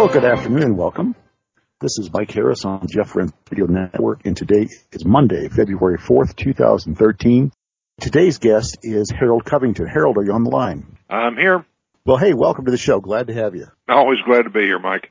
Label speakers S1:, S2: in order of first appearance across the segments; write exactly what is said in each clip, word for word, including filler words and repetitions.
S1: Well, good afternoon and welcome. This is Mike Harris on Jeff Rense Radio Network, and today is Monday, February fourth, two thousand thirteen. Today's guest is Harold Covington. Harold, are you on the line?
S2: I'm here.
S1: Well, hey, welcome to the show. Glad to have you.
S2: Always glad to be here, Mike.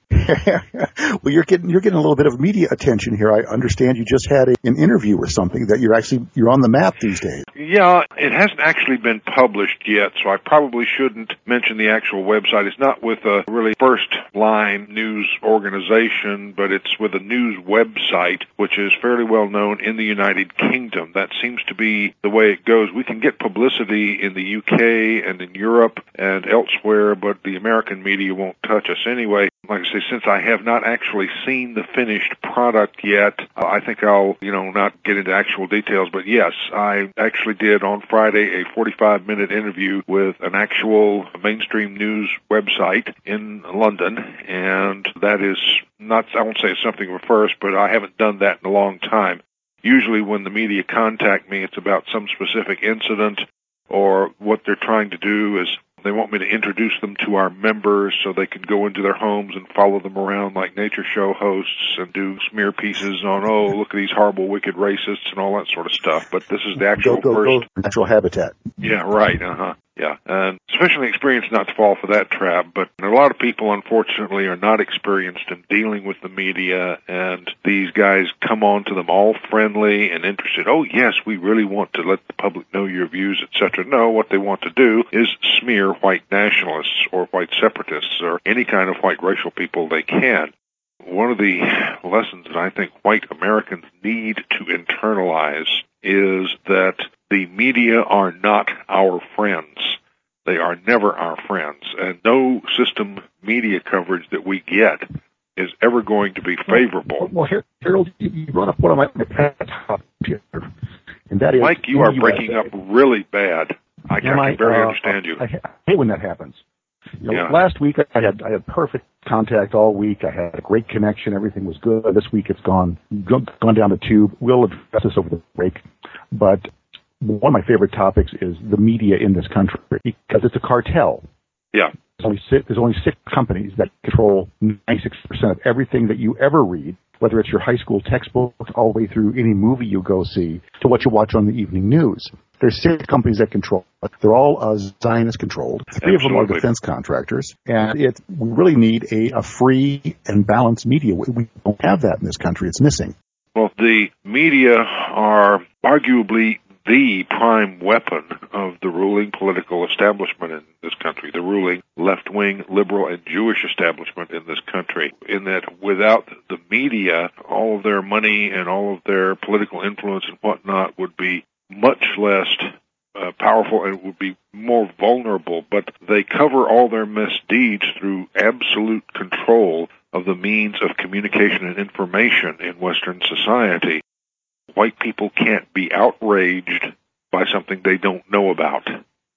S1: Well, you're getting you're getting a little bit of media attention here. I understand you just had a, an interview or something that you're actually you're on the map these days.
S2: Yeah, it hasn't actually been published yet, so I probably shouldn't mention the actual website. It's not with a really first-line news organization, but it's with a news website, which is fairly well known in the United Kingdom. That seems to be the way it goes. We can get publicity in the U K and in Europe and elsewhere, but the American media won't touch us anyway. Like I say, since I have not actually seen the finished product yet, uh, I think I'll, you know, not get into actual details. But yes, I actually did on Friday a forty-five minute interview with an actual mainstream news website in London, and that is not, I won't say it's something of a first, but I haven't done that in a long time. Usually when the media contact me, it's about some specific incident, or what they're trying to do is they want me to introduce them to our members so they can go into their homes and follow them around like nature show hosts and do smear pieces on, oh, look at these horrible, wicked racists and all that sort of stuff. But this is the actual
S1: go, go,
S2: first...
S1: Go natural habitat.
S2: Yeah, right, uh-huh. Yeah, and sufficiently experienced not to fall for that trap, but a lot of people, unfortunately, are not experienced in dealing with the media, and these guys come on to them all friendly and interested. Oh, yes, we really want to let the public know your views, et cetera. No, what they want to do is smear white nationalists or white separatists or any kind of white racial people they can. One of the lessons that I think white Americans need to internalize is that the media are not our friends. They are never our friends. And no system media coverage that we get is ever going to be favorable.
S1: Well, well Harold, you brought up one of my, my pet topics here, and that is...
S2: Mike, you are breaking up really bad. I, I can
S1: I,
S2: barely
S1: uh,
S2: understand you.
S1: I, I hate when that happens. You know,
S2: yeah.
S1: Last week I had I had perfect contact all week. I had a great connection. Everything was good. This week it's gone gone down the tube. We'll address this over the break. But one of my favorite topics is the media in this country because it's a cartel.
S2: Yeah.
S1: There's only six, there's only six companies that control ninety-six percent of everything that you ever read, whether it's your high school textbook all the way through any movie you go see to what you watch on the evening news. There's six companies that control it. They're all uh, Zionist-controlled. Three
S2: Absolutely.
S1: of them are defense contractors. And it, we really need a, a free and balanced media. We, we don't have that in this country. It's missing.
S2: Well, the media are arguably the prime weapon of the ruling political establishment in this country, the ruling left-wing liberal and Jewish establishment in this country, in that without the media, all of their money and all of their political influence and whatnot would be much less uh, powerful and would be more vulnerable, but they cover all their misdeeds through absolute control of the means of communication and information in Western society. White people can't be outraged by something they don't know about.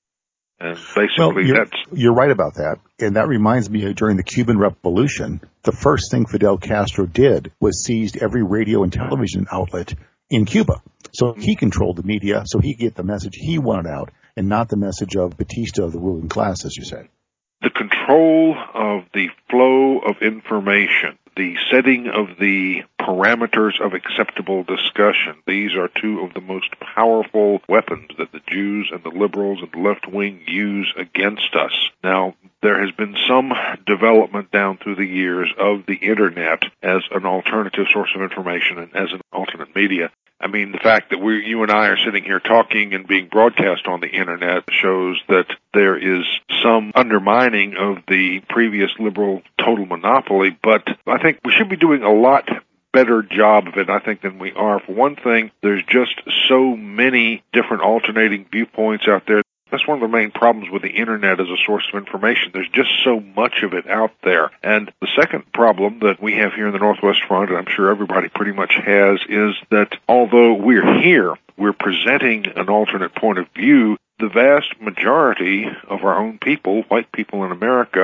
S2: And basically
S1: well, you're,
S2: that's...
S1: You're right about that. And that reminds me of during the Cuban Revolution, the first thing Fidel Castro did was seized every radio and television outlet in Cuba. So he controlled the media, so he could get the message he wanted out, and not the message of Batista of the ruling class, as you said.
S2: The control of the flow of information, the setting of the parameters of acceptable discussion, these are two of the most powerful weapons that the Jews and the liberals and the left wing use against us. Now, there has been some development down through the years of the Internet as an alternative source of information and as an alternate media. I mean, the fact that we, you and I are sitting here talking and being broadcast on the Internet shows that there is some undermining of the previous liberal total monopoly, but I think we should be doing a lot better job of it, I think, than we are. For one thing, there's just so many different alternating viewpoints out there. That's one of the main problems with the Internet as a source of information. There's just so much of it out there. And the second problem that we have here in the Northwest Front, and I'm sure everybody pretty much has, is that although we're here, we're presenting an alternate point of view, the vast majority of our own people, white people in America,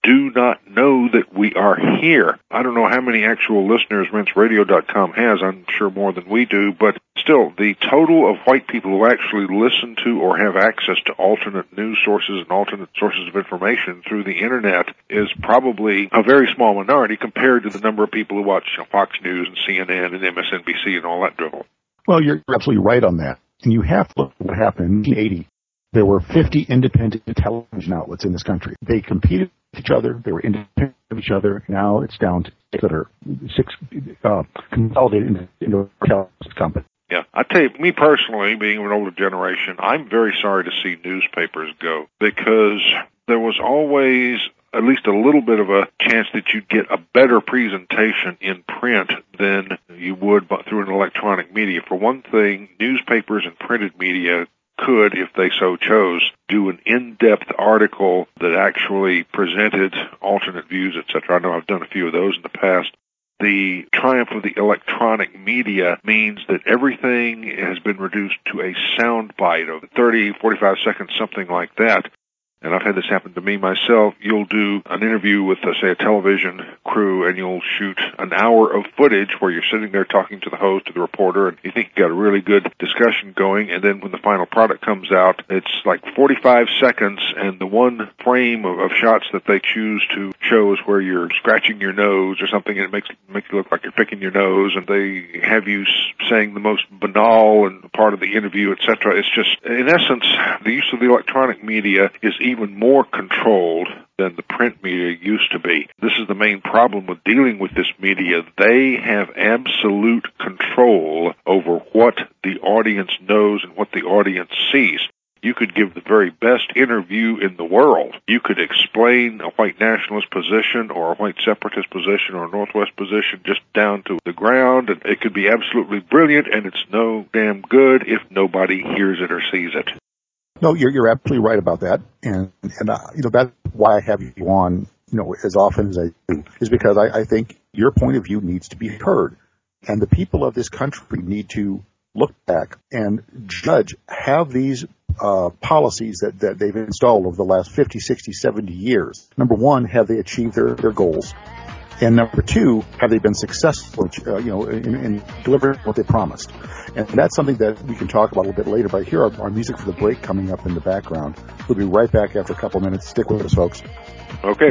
S2: do not know that we are here. I don't know how many actual listeners rense radio dot com has. I'm sure more than we do, but still, the total of white people who actually listen to or have access to alternate news sources and alternate sources of information through the Internet is probably a very small minority compared to the number of people who watch you know, Fox News and C N N and M S N B C and all that drivel.
S1: Well, you're absolutely right on that. And you have to look at what happened in nineteen eighty. There were fifty independent television outlets in this country. They competed with each other. They were independent of each other. Now it's down to six that are six uh, consolidated into, into a television company.
S2: Yeah, I tell you, me personally, being an older generation, I'm very sorry to see newspapers go because there was always at least a little bit of a chance that you'd get a better presentation in print than you would through an electronic media. For one thing, newspapers and printed media could, if they so chose, do an in-depth article that actually presented alternate views, et cetera. I know I've done a few of those in the past. The triumph of the electronic media means that everything has been reduced to a sound bite of thirty, forty-five seconds, something like that. And I've had this happen to me myself. You'll do an interview with, uh, say, a television crew, and you'll shoot an hour of footage where you're sitting there talking to the host or the reporter, and you think you got a really good discussion going, and then when the final product comes out, it's like forty-five seconds, and the one frame of, of shots that they choose to show is where you're scratching your nose or something, and it makes, makes you look like you're picking your nose, and they have you saying the most banal and part of the interview, et cetera. It's just, in essence, the use of the electronic media is even more controlled than the print media used to be. This is the main problem with dealing with this media. They have absolute control over what the audience knows and what the audience sees. You could give the very best interview in the world. You could explain a white nationalist position or a white separatist position or a Northwest position just down to the ground, and it could be absolutely brilliant, and it's no damn good if nobody hears it or sees it.
S1: No, you're you're absolutely right about that, and and uh, you know that's why I have you on, you know, as often as I do, is because I, I think your point of view needs to be heard, and the people of this country need to look back and judge, have these uh, policies that, that they've installed over the last fifty, sixty, seventy years. Number one, have they achieved their, their goals? And number two, have they been successful, uh, you know, in, in delivering what they promised? And that's something that we can talk about a little bit later. But here are our music for the break coming up in the background. We'll be right back after a couple of minutes. Stick with us, folks.
S2: Okay.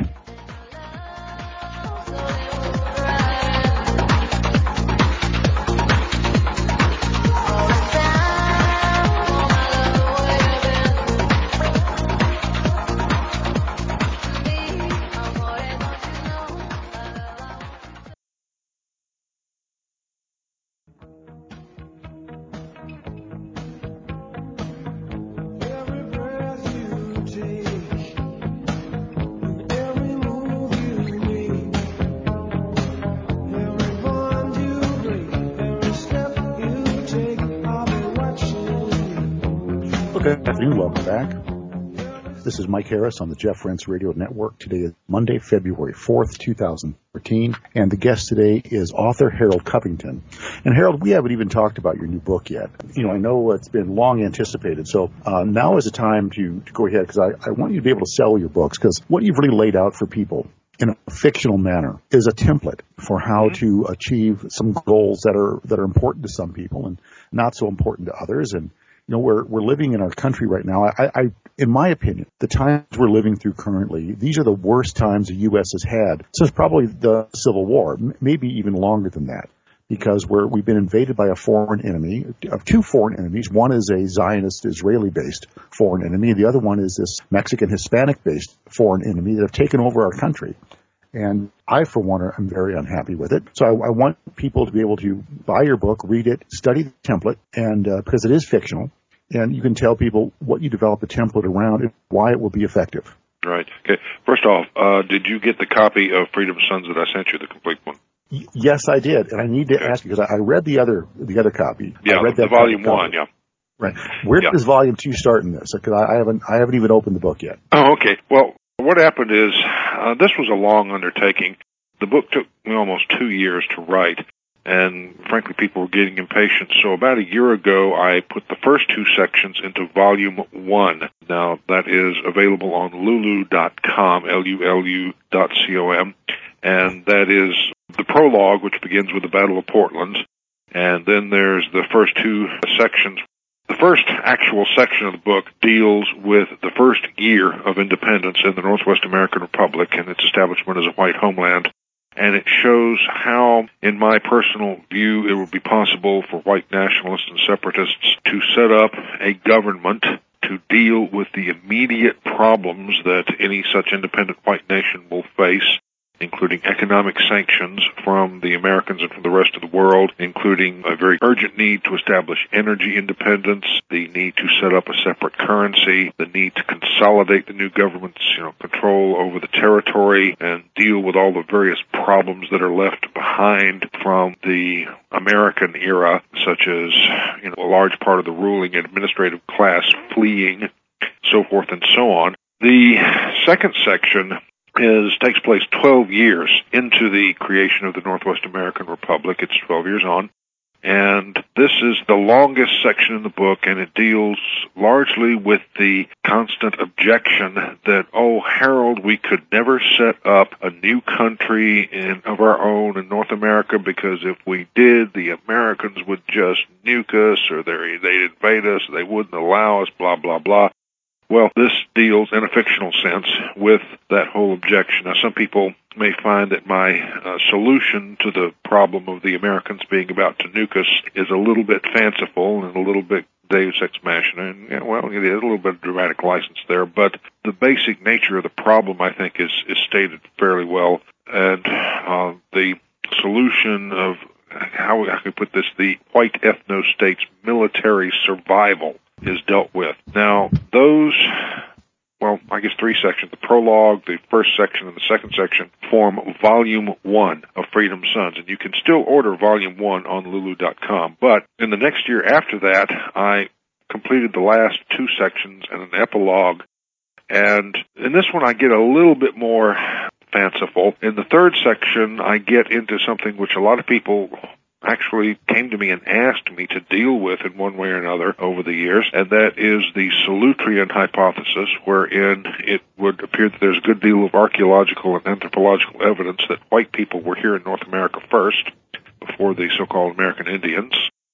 S1: Good afternoon. Welcome back. This is Mike Harris on the Jeff Rense Radio Network. Today is Monday, February fourth, twenty fourteen, and the guest today is author Harold Covington. And Harold, we haven't even talked about your new book yet. You know, I know it's been long anticipated, so uh, now is the time to, to go ahead, because I, I want you to be able to sell your books, because what you've really laid out for people in a fictional manner is a template for how to achieve some goals that are that are important to some people and not so important to others. And you know, we're we're living in our country right now. I, I, in my opinion, the times we're living through currently, these are the worst times the U S has had since probably the Civil War, maybe even longer than that, because we're we've been invaded by a foreign enemy, of two foreign enemies. One is a Zionist Israeli-based foreign enemy. The other one is this Mexican Hispanic-based foreign enemy that have taken over our country. And I, for one, am very unhappy with it. So I, I want people to be able to buy your book, read it, study the template, and uh, because it is fictional, and you can tell people what you develop a template around and why it will be effective.
S2: Right. Okay. First off, uh, did you get the copy of Freedom Sons that I sent you, the complete one?
S1: Y- yes, I did, and I need to okay. ask you because I, I read the other the other copy.
S2: Yeah,
S1: I read
S2: the
S1: that
S2: volume
S1: copy.
S2: one. Yeah.
S1: Right. Where
S2: yeah.
S1: does volume two start in this? Because I, I haven't I haven't even opened the book yet.
S2: Oh, okay. Well, what happened is uh, this was a long undertaking. The book took me almost two years to write. and frankly, people were getting impatient. So about a year ago, I put the first two sections into Volume one. Now, that is available on lulu dot com, L U L U dot C O M, and that is the prologue, which begins with the Battle of Portland, and then there's the first two sections. The first actual section of the book deals with the first year of independence in the Northwest American Republic and its establishment as a white homeland. And it shows how, in my personal view, it would be possible for white nationalists and separatists to set up a government to deal with the immediate problems that any such independent white nation will face, including economic sanctions from the Americans and from the rest of the world, including a very urgent need to establish energy independence, the need to set up a separate currency, the need to consolidate the new government's, you know, control over the territory and deal with all the various problems that are left behind from the American era, such as, you know, a large part of the ruling administrative class fleeing, so forth and so on. The second section is takes place twelve years into the creation of the Northwest American Republic. It's twelve years on. And this is the longest section in the book, and it deals largely with the constant objection that, oh, Harold, we could never set up a new country in, of our own in North America, because if we did, the Americans would just nuke us, or they'd invade us, they wouldn't allow us, blah, blah, blah. Well, this deals, in a fictional sense, with that whole objection. Now, some people may find that my uh, solution to the problem of the Americans being about to nuke us is a little bit fanciful and a little bit Deus Ex Machina. And, yeah, well, it is a little bit of dramatic license there, but the basic nature of the problem, I think, is, is stated fairly well. And uh, the solution of how I could put this, the white ethno-state's military survival is dealt with. Now, those, well, I guess three sections, the prologue, the first section, and the second section, form Volume one of Freedom Sons. And you can still order Volume one on lulu dot com. But in the next year after that, I completed the last two sections and an epilogue. And in this one, I get a little bit more fanciful. In the third section, I get into something which a lot of people actually came to me and asked me to deal with in one way or another over the years, and that is the Solutrean hypothesis, wherein it would appear that there's a good deal of archaeological and anthropological evidence that white people were here in North America first, before the so-called American Indians.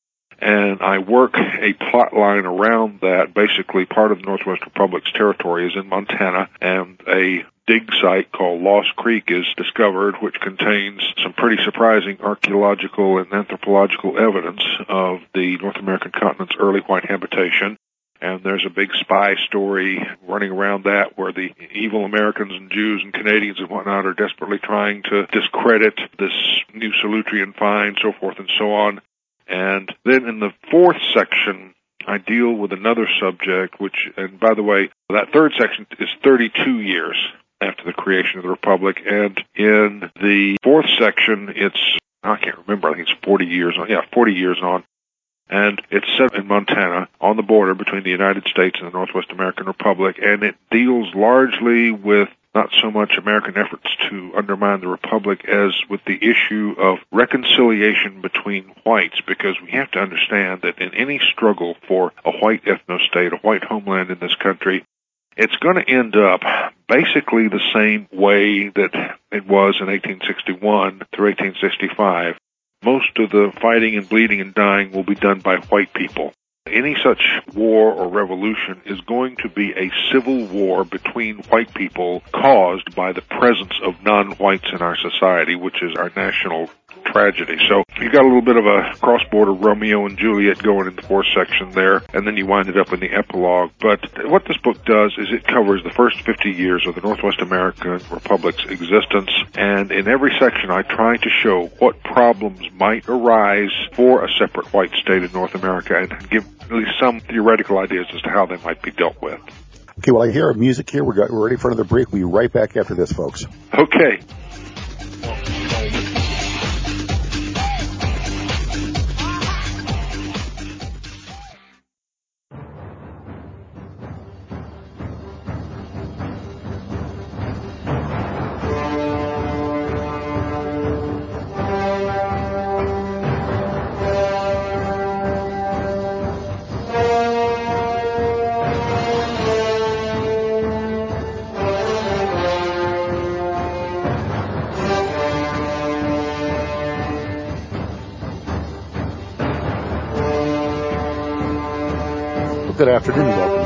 S2: And I work a plot line around that. Basically, part of the Northwest Republic's territory is in Montana, and a dig site called Lost Creek is discovered, which contains some pretty surprising archaeological and anthropological evidence of the North American continent's early white habitation. And there's a big spy story running around that where the evil Americans and Jews and Canadians and whatnot are desperately trying to discredit this new Solutrean find, so forth and so on. And then in the fourth section, I deal with another subject, which, and by the way, that third section is thirty-two years after the creation of the Republic. And in the fourth section, it's, I can't remember, I think it's forty years on, yeah, forty years on. And it's set in Montana, on the border between the United States and the Northwest American Republic, and it deals largely with not so much American efforts to undermine the Republic as with the issue of reconciliation between whites, because we have to understand that in any struggle for a white ethno-state, a white homeland in this country, it's going to end up basically the same way that it was in eighteen sixty-one through eighteen sixty-five. Most of the fighting and bleeding and dying will be done by white people. Any such war or revolution is going to be a civil war between white people caused by the presence of non-whites in our society, which is our national tragedy. So you got a little bit of a cross-border Romeo and Juliet going in the fourth section there, and then you wind it up in the epilogue. But what this book does is it covers the first fifty years of the Northwest American Republic's existence, and in every section I try to show what problems might arise for a separate white state in North America and give at least some theoretical ideas as to how they might be dealt with.
S1: Okay, well, I hear music here. We're ready for another break. We'll be right back after this, folks.
S2: Okay.
S1: Good afternoon and welcome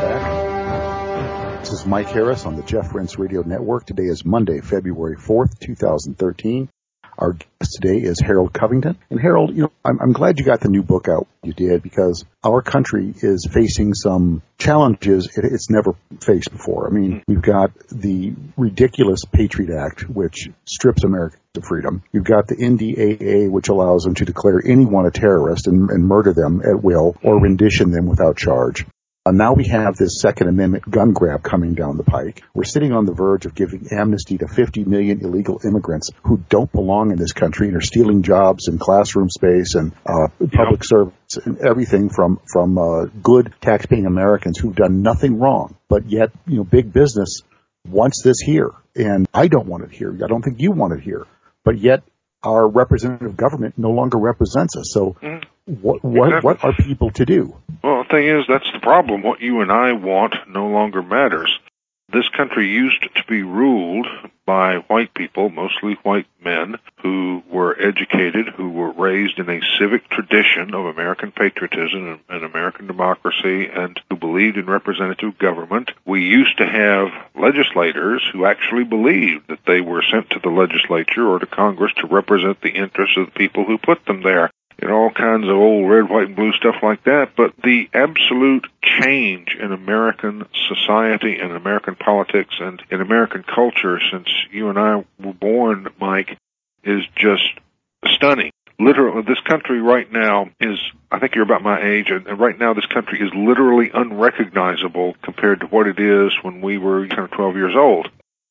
S1: back. This is Mike Harris on the Jeff Rense Radio Network. Today is Monday, February fourth, twenty thirteen. Our guest today is Harold Covington. And Harold, you know, I'm, I'm glad you got the new book out. You did, because our country is facing some challenges it, it's never faced before. I mean, we've got the ridiculous Patriot Act, which strips Americans of freedom. You've got the N D A A, which allows them to declare anyone a terrorist and, and murder them at will or rendition them without charge. Uh, now we have this Second Amendment gun grab coming down the pike. We're sitting on the verge of giving amnesty to fifty million illegal immigrants who don't belong in this country and are stealing jobs and classroom space and uh, public yep. service and everything from from uh, good taxpaying Americans who've done nothing wrong. But yet, you know, big business wants this here, and I don't want it here. I don't think you want it here. But yet, our representative government no longer represents us. So, mm. what what exactly. what are people to do?
S2: Well, the thing is, that's the problem. What you and I want no longer matters. This country used to be ruled by white people, mostly white men, who were educated, who were raised in a civic tradition of American patriotism and, and American democracy, and who believed in representative government. We used to have legislators who actually believed that they were sent to the legislature or to Congress to represent the interests of the people who put them there. You know, all kinds of old red, white, and blue stuff like that. But the absolute change in American society and American politics and in American culture since you and I were born, Mike, is just stunning. Literally, this country right now is, I think you're about my age, and right now this country is literally unrecognizable compared to what it is when we were ten or twelve years old.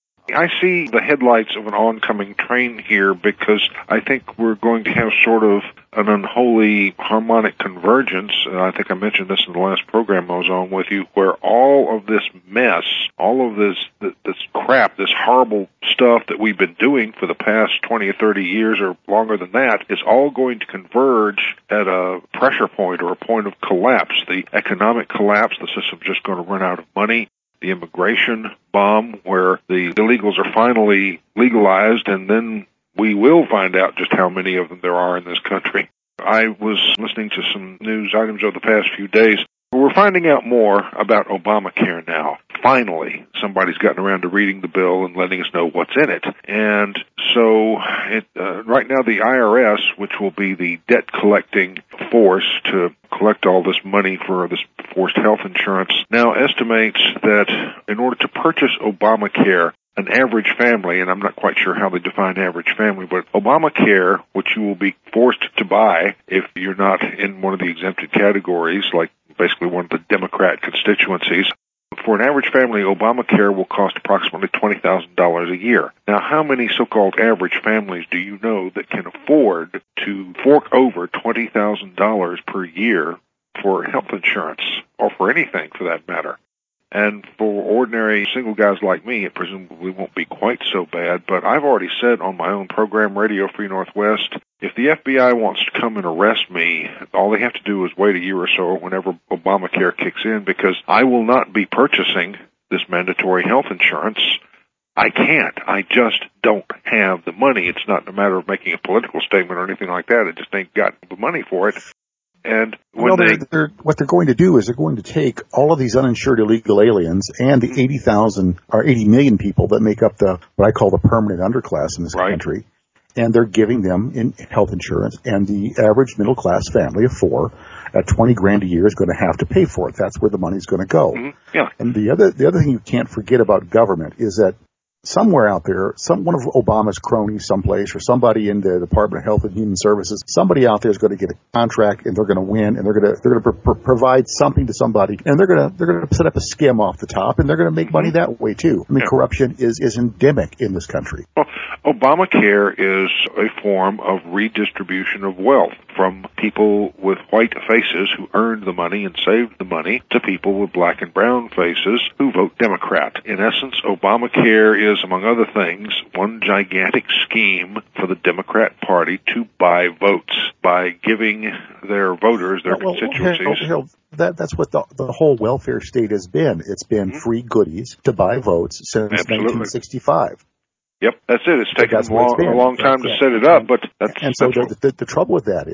S2: I see the headlights of an oncoming train here because I think we're going to have sort of an unholy harmonic convergence. Uh, I think I mentioned this in the last program I was on with you, where all of this mess, all of this this, this crap, this horrible stuff that we've been doing for the past twenty or thirty years or longer than that is all going to converge at a pressure point or a point of collapse. The economic collapse, the system's just going to run out of money. The immigration bomb, where the illegals are finally legalized, and then we will find out just how many of them there are in this country. I was listening to some news items over the past few days. We're finding out more about Obamacare now. Finally, somebody's gotten around to reading the bill and letting us know what's in it. And so it, uh, right now the I R S, which will be the debt-collecting force to collect all this money for this forced health insurance, now estimates that in order to purchase Obamacare, an average family, and I'm not quite sure how they define average family, but Obamacare, which you will be forced to buy if you're not in one of the exempted categories, like basically one of the Democrat constituencies, for an average family, Obamacare will cost approximately twenty thousand dollars a year. Now, how many so-called average families do you know that can afford to fork over twenty thousand dollars per year for health insurance, or for anything for that matter? And for ordinary single guys like me, it presumably won't be quite so bad. But I've already said on my own program, Radio Free Northwest, if the F B I wants to come and arrest me, all they have to do is wait a year or so whenever Obamacare kicks in, because I will not be purchasing this mandatory health insurance. I can't. I just don't have the money. It's not a matter of making a political statement or anything like that. I just ain't got the money for it. And when
S1: well,
S2: they,
S1: they're, they're, what they're going to do is they're going to take all of these uninsured illegal aliens and the eighty thousand or eighty million people that make up the what I call the permanent underclass in this
S2: right.
S1: country, and they're giving them in health insurance, and the average middle class family of four at twenty grand a year is going to have to pay for it. That's where the money's going to go.
S2: Mm-hmm. Yeah.
S1: And the other the other thing you can't forget about government is that somewhere out there, some one of Obama's cronies someplace, or somebody in the Department of Health and Human Services, somebody out there is going to get a contract, and they're going to win, and they're going to they're going to pr- provide something to somebody, and they're going to they're going to set up a skim off the top, and they're going to make money that way too. I mean, yeah. corruption is is endemic in this country.
S2: Well, Obamacare is a form of redistribution of wealth from people with white faces who earned the money and saved the money to people with black and brown faces who vote Democrat. In essence, Obamacare is, among other things, one gigantic scheme for the Democrat Party to buy votes by giving their voters, their well, constituencies.
S1: Harold, Harold, that, that's what the, the whole welfare state has been. It's been mm-hmm. free goodies to buy votes since Absolutely. nineteen sixty-five.
S2: Yep, that's it. It's taken a long, a long time to set it up, but that's...
S1: And so
S2: that's
S1: the, the, the trouble with that is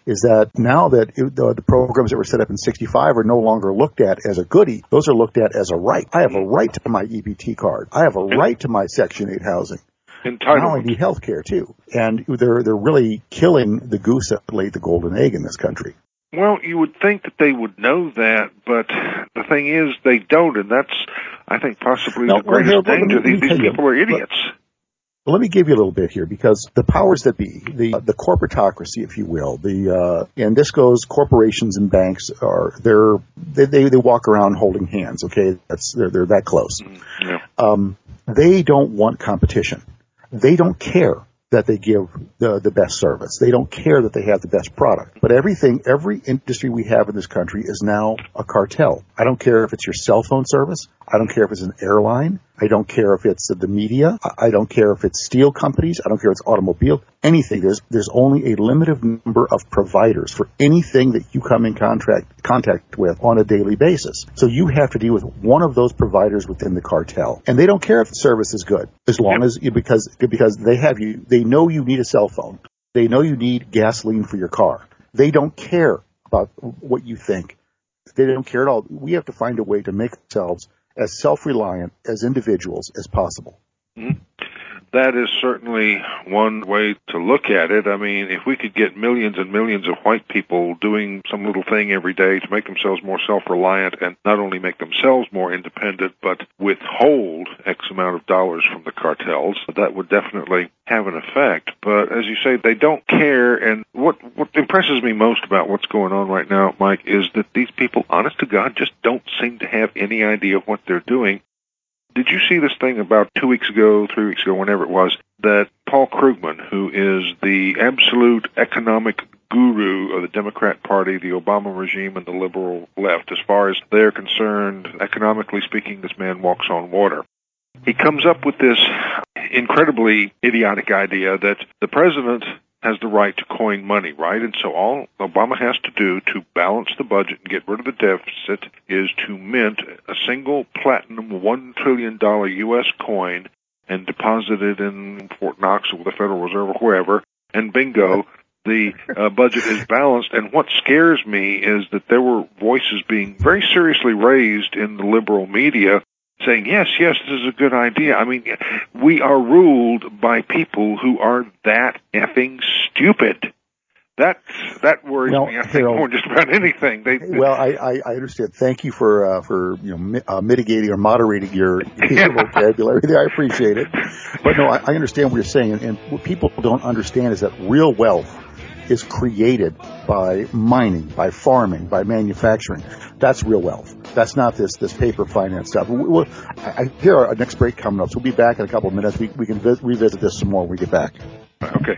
S1: is that now that it, the, the programs that were set up in sixty-five are no longer looked at as a goodie. Those are looked at as a right. I have a right to my E B T card. I have a right to my Section eight housing. Now I need health care, too. And they're, they're really killing the goose that laid the golden egg in this country.
S2: Well, you would think that they would know that, but the thing is they don't, and that's, I think, possibly no, the greatest well, danger. Let me, let me These people you, are idiots.
S1: But let me give you a little bit here, because the powers that be, the the corporatocracy, if you will, the uh, and this goes, corporations and banks are they're they they, they walk around holding hands. Okay, that's they're they're that close. Mm-hmm. Yeah. Um, they don't want competition. They don't care that they give the, the best service. They don't care that they have the best product. But everything, every industry we have in this country is now a cartel. I don't care if it's your cell phone service. I don't care if it's an airline. I don't care if it's the media. I don't care if it's steel companies. I don't care if it's automobile. Anything. There's there's only a limited number of providers for anything that you come in contract contact with on a daily basis. So you have to deal with one of those providers within the cartel, and they don't care if the service is good, as long as because because they have you. They know you need a cell phone. They know you need gasoline for your car. They don't care about what you think. They don't care at all. We have to find a way to make ourselves as self-reliant as individuals as possible.
S2: Mm-hmm. That is certainly one way to look at it. I mean, if we could get millions and millions of white people doing some little thing every day to make themselves more self-reliant and not only make themselves more independent, but withhold X amount of dollars from the cartels, that would definitely have an effect. But as you say, they don't care. And what, what impresses me most about what's going on right now, Mike, is that these people, honest to God, just don't seem to have any idea of what they're doing. Did you see this thing about two weeks ago, three weeks ago, whenever it was, that Paul Krugman, who is the absolute economic guru of the Democrat Party, the Obama regime, and the liberal left, as far as they're concerned, economically speaking, this man walks on water. He comes up with this incredibly idiotic idea that the president has the right to coin money, right? And so all Obama has to do to balance the budget and get rid of the deficit is to mint a single platinum one trillion dollars U S coin and deposit it in Fort Knox or the Federal Reserve or wherever, and bingo, the uh, budget is balanced. And what scares me is that there were voices being very seriously raised in the liberal media saying, yes, yes, this is a good idea. I mean, we are ruled by people who are that effing stupid. That that worries well, me, I think, Harold, more than just about anything. They,
S1: well, I, I, I understand. Thank you for uh, for you know mi- uh, mitigating or moderating your, your vocabulary there. I appreciate it. But no, I, I understand what you're saying. And, and what people don't understand is that real wealth is created by mining, by farming, by manufacturing. That's real wealth. That's not this this paper finance stuff. We, we'll, I, I hear our next break coming up, so we'll be back in a couple of minutes. We, we can vi- revisit this some more when we get back.
S2: Okay.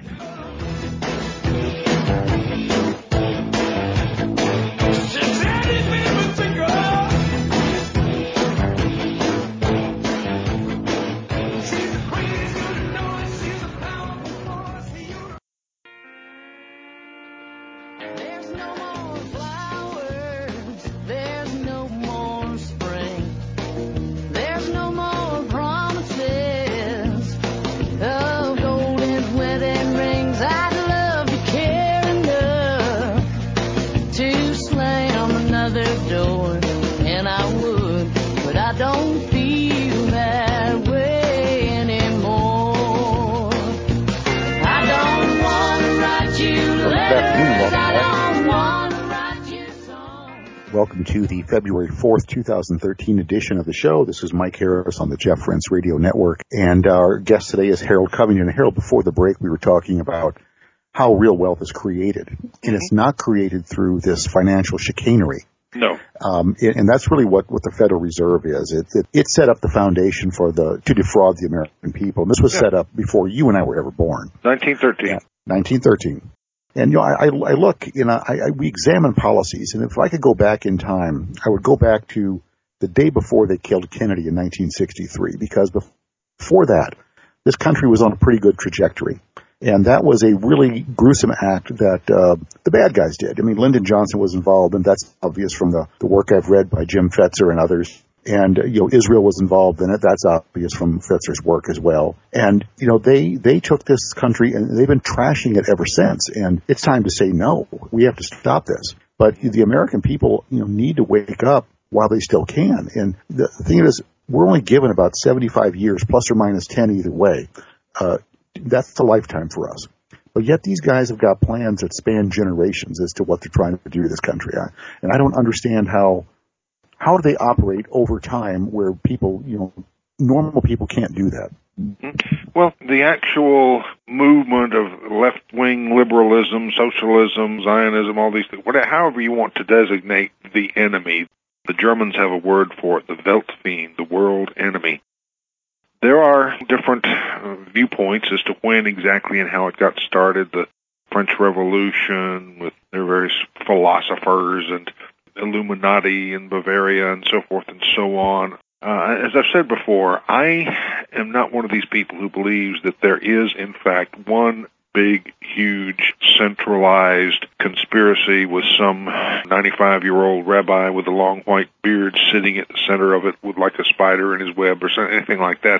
S1: Welcome to the February fourth, twenty thirteen edition of the show. This is Mike Harris on the Jeff Rense Radio Network. And our guest today is Harold Covington. Harold, before the break, we were talking about how real wealth is created. And it's not created through this financial chicanery.
S2: No.
S1: Um, and that's really what, what the Federal Reserve is. It, it, it set up the foundation for the to defraud the American people. And this was yeah. set up before you and I were ever born.
S2: nineteen thirteen.
S1: Yeah, nineteen thirteen. And, you know, I, I look, you know, I, I, we examine policies, and if I could go back in time, I would go back to the day before they killed Kennedy in nineteen sixty-three, because before that, this country was on a pretty good trajectory. And that was a really gruesome act that uh, the bad guys did. I mean, Lyndon Johnson was involved, and that's obvious from the, the work I've read by Jim Fetzer and others. And, you know, Israel was involved in it. That's obvious from Fetzer's work as well. And, you know, they, they took this country and they've been trashing it ever since. And it's time to say no. We have to stop this. But the American people, you know, need to wake up while they still can. And the thing is, we're only given about seventy-five years, plus or minus ten either way. Uh, that's a lifetime for us. But yet these guys have got plans that span generations as to what they're trying to do to this country. And I don't understand how, how do they operate over time where people, you know, normal people can't do that?
S2: Well, the actual movement of left-wing liberalism, socialism, Zionism, all these things, whatever, however you want to designate the enemy, the Germans have a word for it, the Weltfeind, the world enemy. There are different uh, viewpoints as to when exactly and how it got started. The French Revolution with their various philosophers and Illuminati in Bavaria and so forth and so on. Uh, as I've said before, I am not one of these people who believes that there is, in fact, one big, huge, centralized conspiracy with some ninety-five-year-old rabbi with a long white beard sitting at the center of it with like a spider in his web or something, anything like that.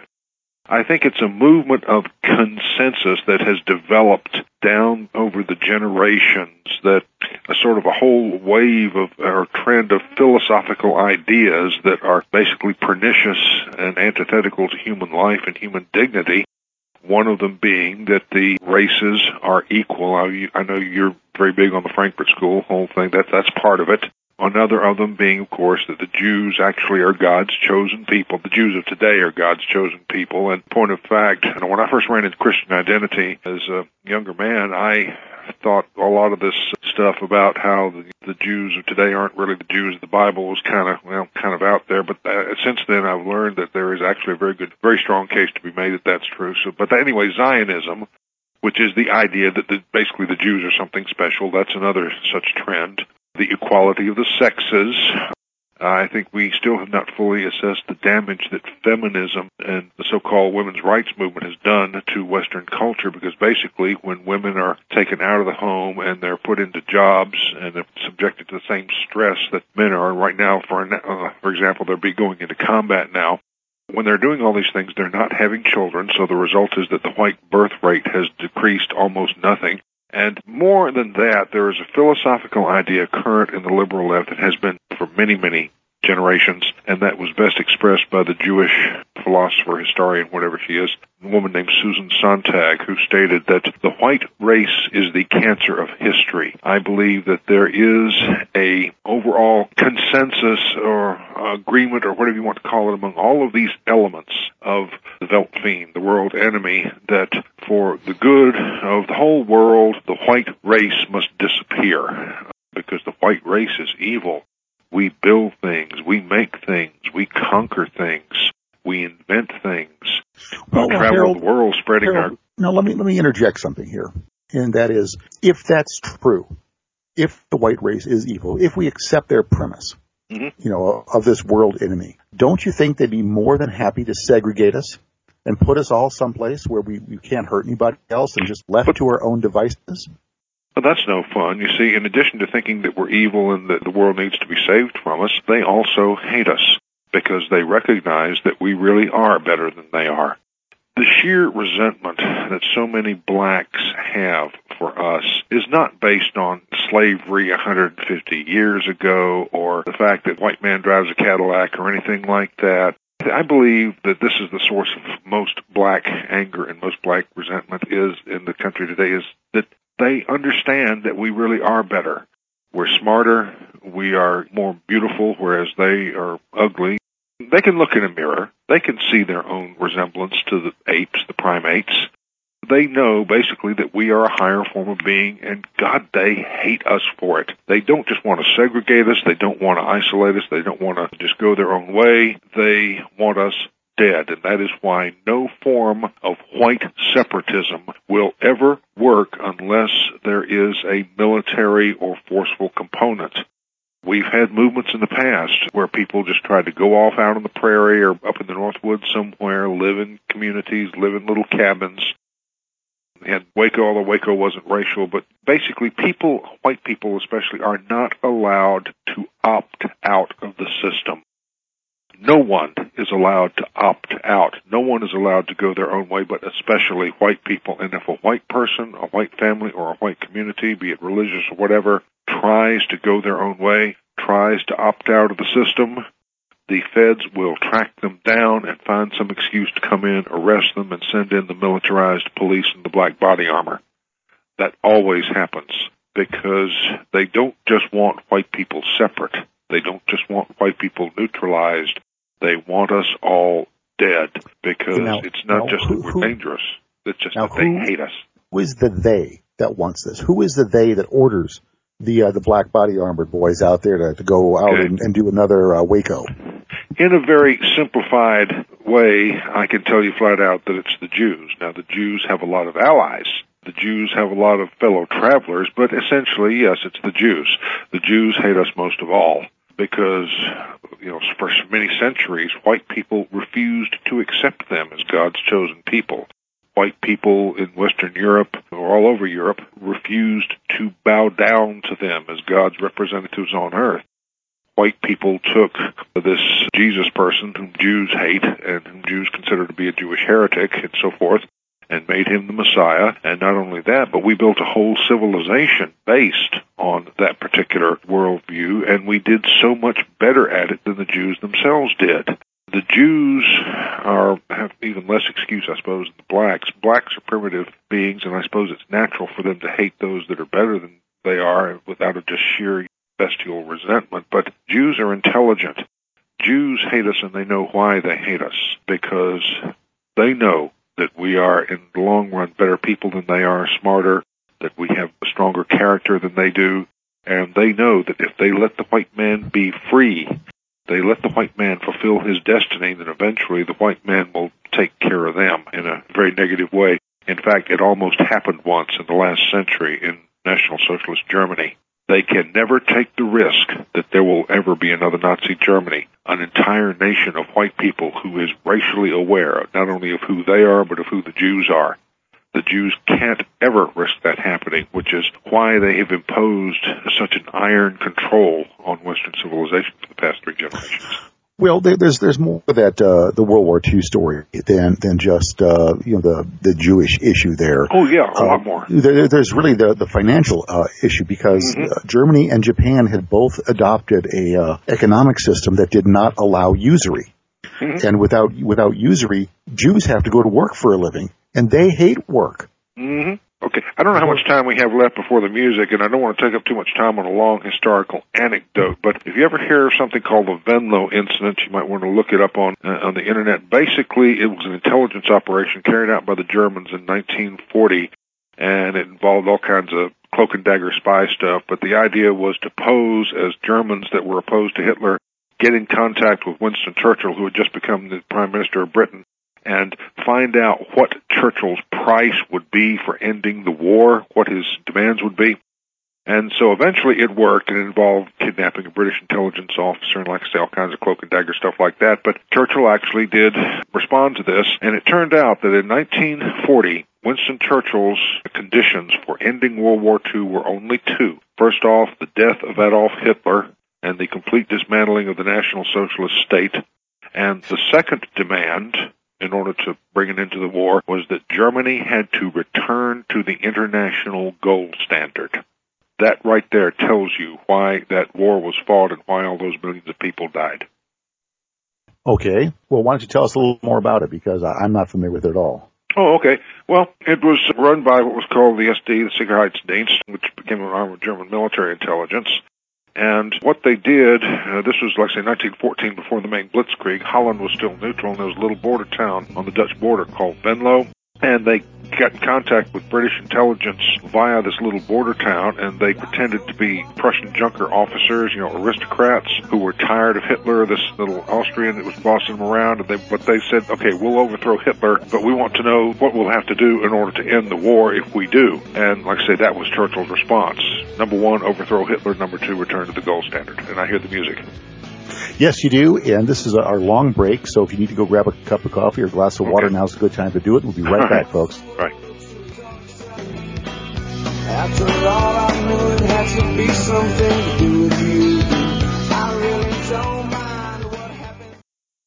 S2: I think it's a movement of consensus that has developed down over the generations, that a sort of a whole wave of or trend of philosophical ideas that are basically pernicious and antithetical to human life and human dignity. One of them being that the races are equal. I, I know you're very big on the Frankfurt School whole thing. That, that's part of it. Another of them being, of course, that the Jews actually are God's chosen people. The Jews of today are God's chosen people. And point of fact, you know, when I first ran into Christian identity as a younger man, I thought a lot of this stuff about how the, the Jews of today aren't really the Jews of the Bible was kind of, well, kind of out there. But uh, since then, I've learned that there is actually a very good, very strong case to be made that that's true. So, but anyway, Zionism, which is the idea that the, basically the Jews are something special, that's another such trend. The equality of the sexes. Uh, I think we still have not fully assessed the damage that feminism and the so-called women's rights movement has done to Western culture, because basically when women are taken out of the home and they're put into jobs and they're subjected to the same stress that men are right now, for, uh, for example, they're be going into combat now. When they're doing all these things, they're not having children, so the result is that the white birth rate has decreased almost nothing. And more than that, there is a philosophical idea current in the liberal left that has been for many, many generations, and that was best expressed by the Jewish philosopher, historian, whatever she is, a woman named Susan Sontag, who stated that the white race is the cancer of history. I believe that there is a overall consensus or agreement, or whatever you want to call it, among all of these elements of the Weltfeind, the world enemy, that for the good of the whole world, the white race must disappear, because the white race is evil. We build things, we make things, we conquer things, we invent things,
S1: well,
S2: we
S1: well,
S2: travel
S1: Harold,
S2: the world spreading
S1: Harold,
S2: our...
S1: Now, let me, let me interject something here, and that is, if that's true, if the white race is evil, if we accept their premise, mm-hmm. you know, of this world enemy, don't you think they'd be more than happy to segregate us and put us all someplace where we, we can't hurt anybody else and just left but, to our own devices?
S2: But that's no fun. You see, in addition to thinking that we're evil and that the world needs to be saved from us, they also hate us because they recognize that we really are better than they are. The sheer resentment that so many blacks have for us is not based on slavery one hundred fifty years ago or the fact that white man drives a Cadillac or anything like that. I believe that this is the source of most black anger and most black resentment is in the country today, is that they understand that we really are better. We're smarter, we are more beautiful, whereas they are ugly. They can look in a mirror. They can see their own resemblance to the apes, the primates. They know, basically, that we are a higher form of being, and God, they hate us for it. They don't just want to segregate us. They don't want to isolate us. They don't want to just go their own way. They want us dead, and that is why no form of white separatism will ever work unless there is a military or forceful component. We've had movements in the past where people just tried to go off out on the prairie or up in the Northwoods somewhere, live in communities, live in little cabins. They had Waco, although Waco wasn't racial, but basically people, white people especially, are not allowed to opt out of the system. no one is allowed to opt out. No one is allowed to go their own way, but especially white people. And if a white person, a white family, or a white community, be it religious or whatever, tries to go their own way, tries to opt out of the system, the feds will track them down and find some excuse to come in, arrest them, and send in the militarized police and the black body armor. That always happens because they don't just want white people separate. They don't just want white people neutralized. They want us all dead because
S1: now,
S2: it's not
S1: now,
S2: just
S1: who,
S2: that we're
S1: who,
S2: dangerous. It's just
S1: now,
S2: that they
S1: who,
S2: hate us.
S1: Who is the they that wants this? Who is the they that orders the uh, the black body armored boys out there to, to go out
S2: Okay.
S1: and, and do another uh, Waco?
S2: In a very simplified way, I can tell you flat out that it's the Jews. Now, the Jews have a lot of allies. The Jews have a lot of fellow travelers, but essentially, yes, it's the Jews. The Jews hate us most of all because, you know, for many centuries, white people refused to accept them as God's chosen people. White people in Western Europe, or all over Europe, refused to bow down to them as God's representatives on earth. White people took this Jesus person whom Jews hate and whom Jews consider to be a Jewish heretic and so forth, and made him the Messiah. And not only that, but we built a whole civilization based on that particular worldview, and we did so much better at it than the Jews themselves did. The Jews are have even less excuse, I suppose, than the blacks. Blacks are primitive beings, and I suppose it's natural for them to hate those that are better than they are without a just sheer bestial resentment. But Jews are intelligent. Jews hate us, and they know why they hate us, because they know that we are, in the long run, better people than they are, smarter, that we have a stronger character than they do, and they know that if they let the white man be free, they let the white man fulfill his destiny, then eventually the white man will take care of them in a very negative way. In fact, it almost happened once in the last century in National Socialist Germany. They can never take the risk that there will ever be another Nazi Germany, an entire nation of white people who is racially aware not only of who they are, but of who the Jews are. The Jews can't ever risk that happening, which is why they have imposed such an iron control on Western civilization for the past three generations.
S1: Well, there, there's there's more to that uh, the World War Two story than than just uh, you know the the Jewish issue there.
S2: Oh yeah, a
S1: uh,
S2: lot more.
S1: There, there's really the the financial uh, issue because
S2: Mm-hmm.
S1: uh, Germany and Japan had both adopted a uh, economic system that did not allow usury,
S2: Mm-hmm.
S1: and without without usury, Jews have to go to work for a living, and they hate work.
S2: Mm-hmm. Okay, I don't know how much time we have left before the music, and I don't want to take up too much time on a long historical anecdote, but if you ever hear of something called the Venlo incident, you might want to look it up on uh, on the Internet. Basically, it was an intelligence operation carried out by the Germans in nineteen forty, and it involved all kinds of cloak and dagger spy stuff, but the idea was to pose as Germans that were opposed to Hitler, get in contact with Winston Churchill, who had just become the Prime Minister of Britain, and find out what Churchill's price would be for ending the war, what his demands would be. And so eventually it worked, and it involved kidnapping a British intelligence officer and, like I say, all kinds of cloak and dagger stuff like that. But Churchill actually did respond to this, and it turned out that in nineteen forty, Winston Churchill's conditions for ending World War Two were only two. First off, the death of Adolf Hitler and the complete dismantling of the National Socialist state. And the second demand, in order to bring an end to the war, was that Germany had to return to the international gold standard. That right there tells you why that war was fought and why all those millions of people died.
S1: Okay, well, why don't you tell us a little more about it, because I, I'm not familiar with it at all.
S2: Oh, okay. Well, it was run by what was called the S D, the Sicherheitsdienst, which became an arm of German military intelligence. And what they did, uh, this was, like I say, nineteen fourteen, before the main Blitzkrieg. Holland was still neutral, and there was a little border town on the Dutch border called Venlo. And they got in contact with British intelligence via this little border town, and they pretended to be Prussian Junker officers, you know, aristocrats who were tired of Hitler, this little Austrian that was bossing them around. And they, but they said, okay, we'll overthrow Hitler, but we want to know what we'll have to do in order to end the war if we do. And like I say, that was Churchill's response. Number one, overthrow Hitler. Number two, return to the gold standard. And I hear the music.
S1: Yes, you do, and this is our long break, so if you need to go grab a cup of coffee or a glass of water,
S2: Okay.
S1: now's a good time to do it. We'll be right
S2: All
S1: back,
S2: right.
S1: folks.
S2: All right.
S3: After all, I knew it had to be something to do with you.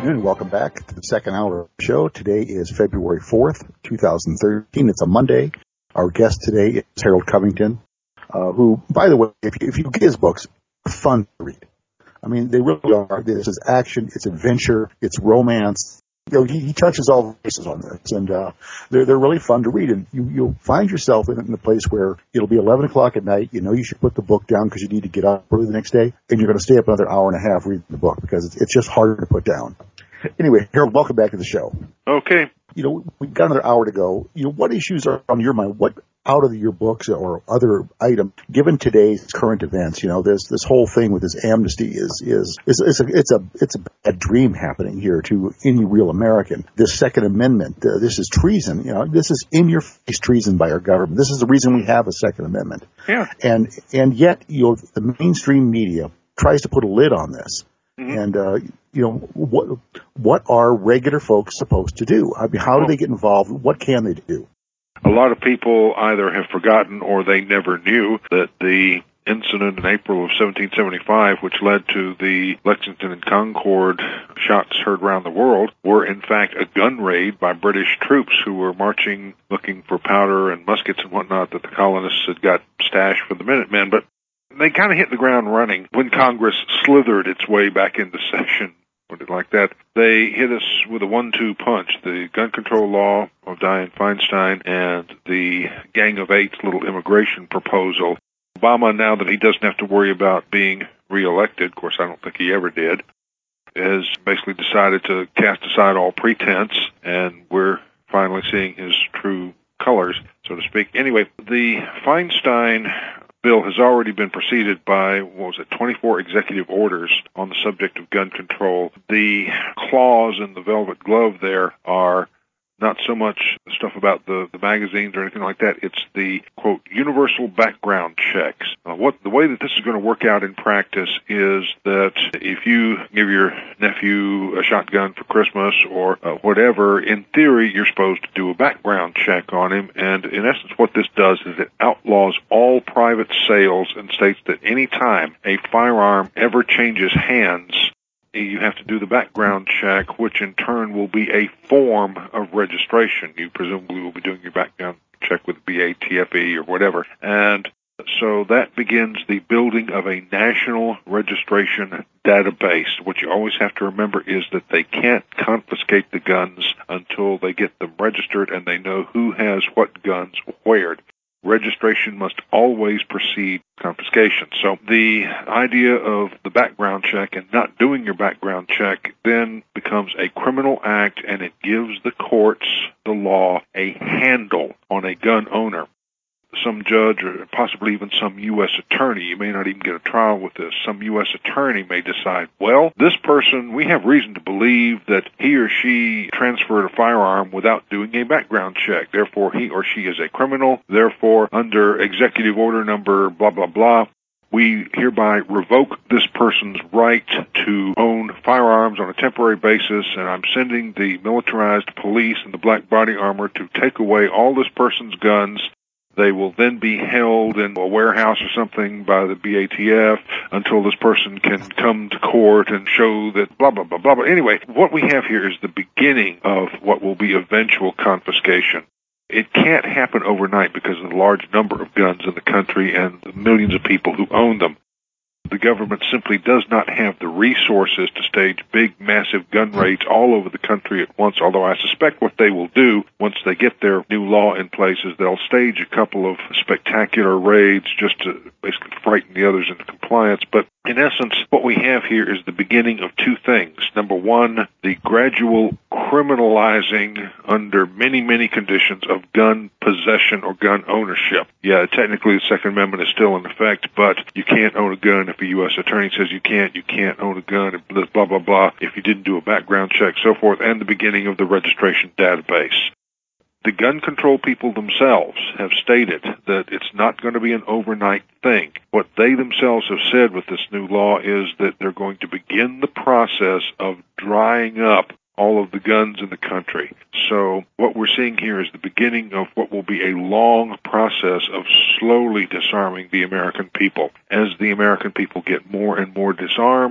S1: afternoon. Welcome back to the second hour of the show. Today is February fourth, twenty thirteen. It's a Monday. Our guest today is Harold Covington, uh, who, by the way, if you, if you get his books, fun to read. I mean, they really are. This is action, it's adventure, it's romance. You know, he, he touches all the bases on this, and uh, they're they're really fun to read. And you, you'll find yourself in, in a place where it'll be eleven o'clock at night. You know you should put the book down because you need to get up early the next day, and you're going to stay up another hour and a half reading the book because it's, it's just harder to put down. Anyway, Harold, welcome back to the show.
S2: Okay.
S1: You know, we've got another hour to go. You know, what issues are on your mind? What out of your books or other item, given today's current events, you know, this this whole thing with this amnesty is is is, is a, it's a it's a bad dream happening here to any real American. This Second Amendment, uh, this is treason. You know, this is in your face treason by our government. This is the reason we have a Second Amendment.
S2: Yeah.
S1: And and yet, you know, the mainstream media tries to put a lid on this. Mm-hmm. And, uh, you know, what what are regular folks supposed to do? I mean, how do they get involved? What can they do?
S2: A lot of people either have forgotten or they never knew that the incident in April of seventeen seventy-five, which led to the Lexington and Concord shots heard around the world, were in fact a gun raid by British troops who were marching looking for powder and muskets and whatnot that the colonists had got stashed for the Minutemen. But they kind of hit the ground running when Congress slithered its way back into session. Put it like that. They hit us with a one two punch. The gun control law of Dianne Feinstein and the Gang of Eight's little immigration proposal. Obama, now that he doesn't have to worry about being reelected, of course I don't think he ever did, has basically decided to cast aside all pretense, and we're finally seeing his true colors, so to speak. Anyway, the Feinstein bill has already been preceded by, what was it, twenty-four executive orders on the subject of gun control. The clause in the velvet glove there are not so much the stuff about the, the magazines or anything like that. It's the, quote, universal background checks. Uh, what the way that this is going to work out in practice is that if you give your nephew a shotgun for Christmas or uh, whatever, in theory, you're supposed to do a background check on him. And in essence, what this does is it outlaws all private sales and states that any time a firearm ever changes hands, you have to do the background check, which in turn will be a form of registration. You presumably will be doing your background check with B A T F E or whatever. And so that begins the building of a national registration database. What you always have to remember is that they can't confiscate the guns until they get them registered and they know who has what guns where. Registration must always precede confiscation. So the idea of the background check and not doing your background check then becomes a criminal act, and it gives the courts, the law, a handle on a gun owner. Some judge or possibly even some U S attorney, you may not even get a trial with this, some U S attorney may decide, well, this person, we have reason to believe that he or she transferred a firearm without doing a background check. Therefore, he or she is a criminal. Therefore, under executive order number blah, blah, blah, we hereby revoke this person's right to own firearms on a temporary basis, and I'm sending the militarized police and the black body armor to take away all this person's guns. They will then be held in a warehouse or something by the B A T F until this person can come to court and show that blah, blah, blah, blah, blah. Anyway, what we have here is the beginning of what will be eventual confiscation. It can't happen overnight because of the large number of guns in the country and the millions of people who own them. The government simply does not have the resources to stage big, massive gun raids all over the country at once, although I suspect what they will do once they get their new law in place is they'll stage a couple of spectacular raids just to basically frighten the others into compliance. But in essence, what we have here is the beginning of two things. Number one, the gradual criminalizing under many, many conditions of gun possession or gun ownership. Yeah, technically the Second Amendment is still in effect, but you can't own a gun if a U S attorney says you can't. You can't own a gun, blah, blah, blah, if you didn't do a background check, so forth, and the beginning of the registration database. The gun control people themselves have stated that it's not going to be an overnight thing. What they themselves have said with this new law is that they're going to begin the process of drying up all of the guns in the country. So what we're seeing here is the beginning of what will be a long process of slowly disarming the American people. As the American people get more and more disarmed,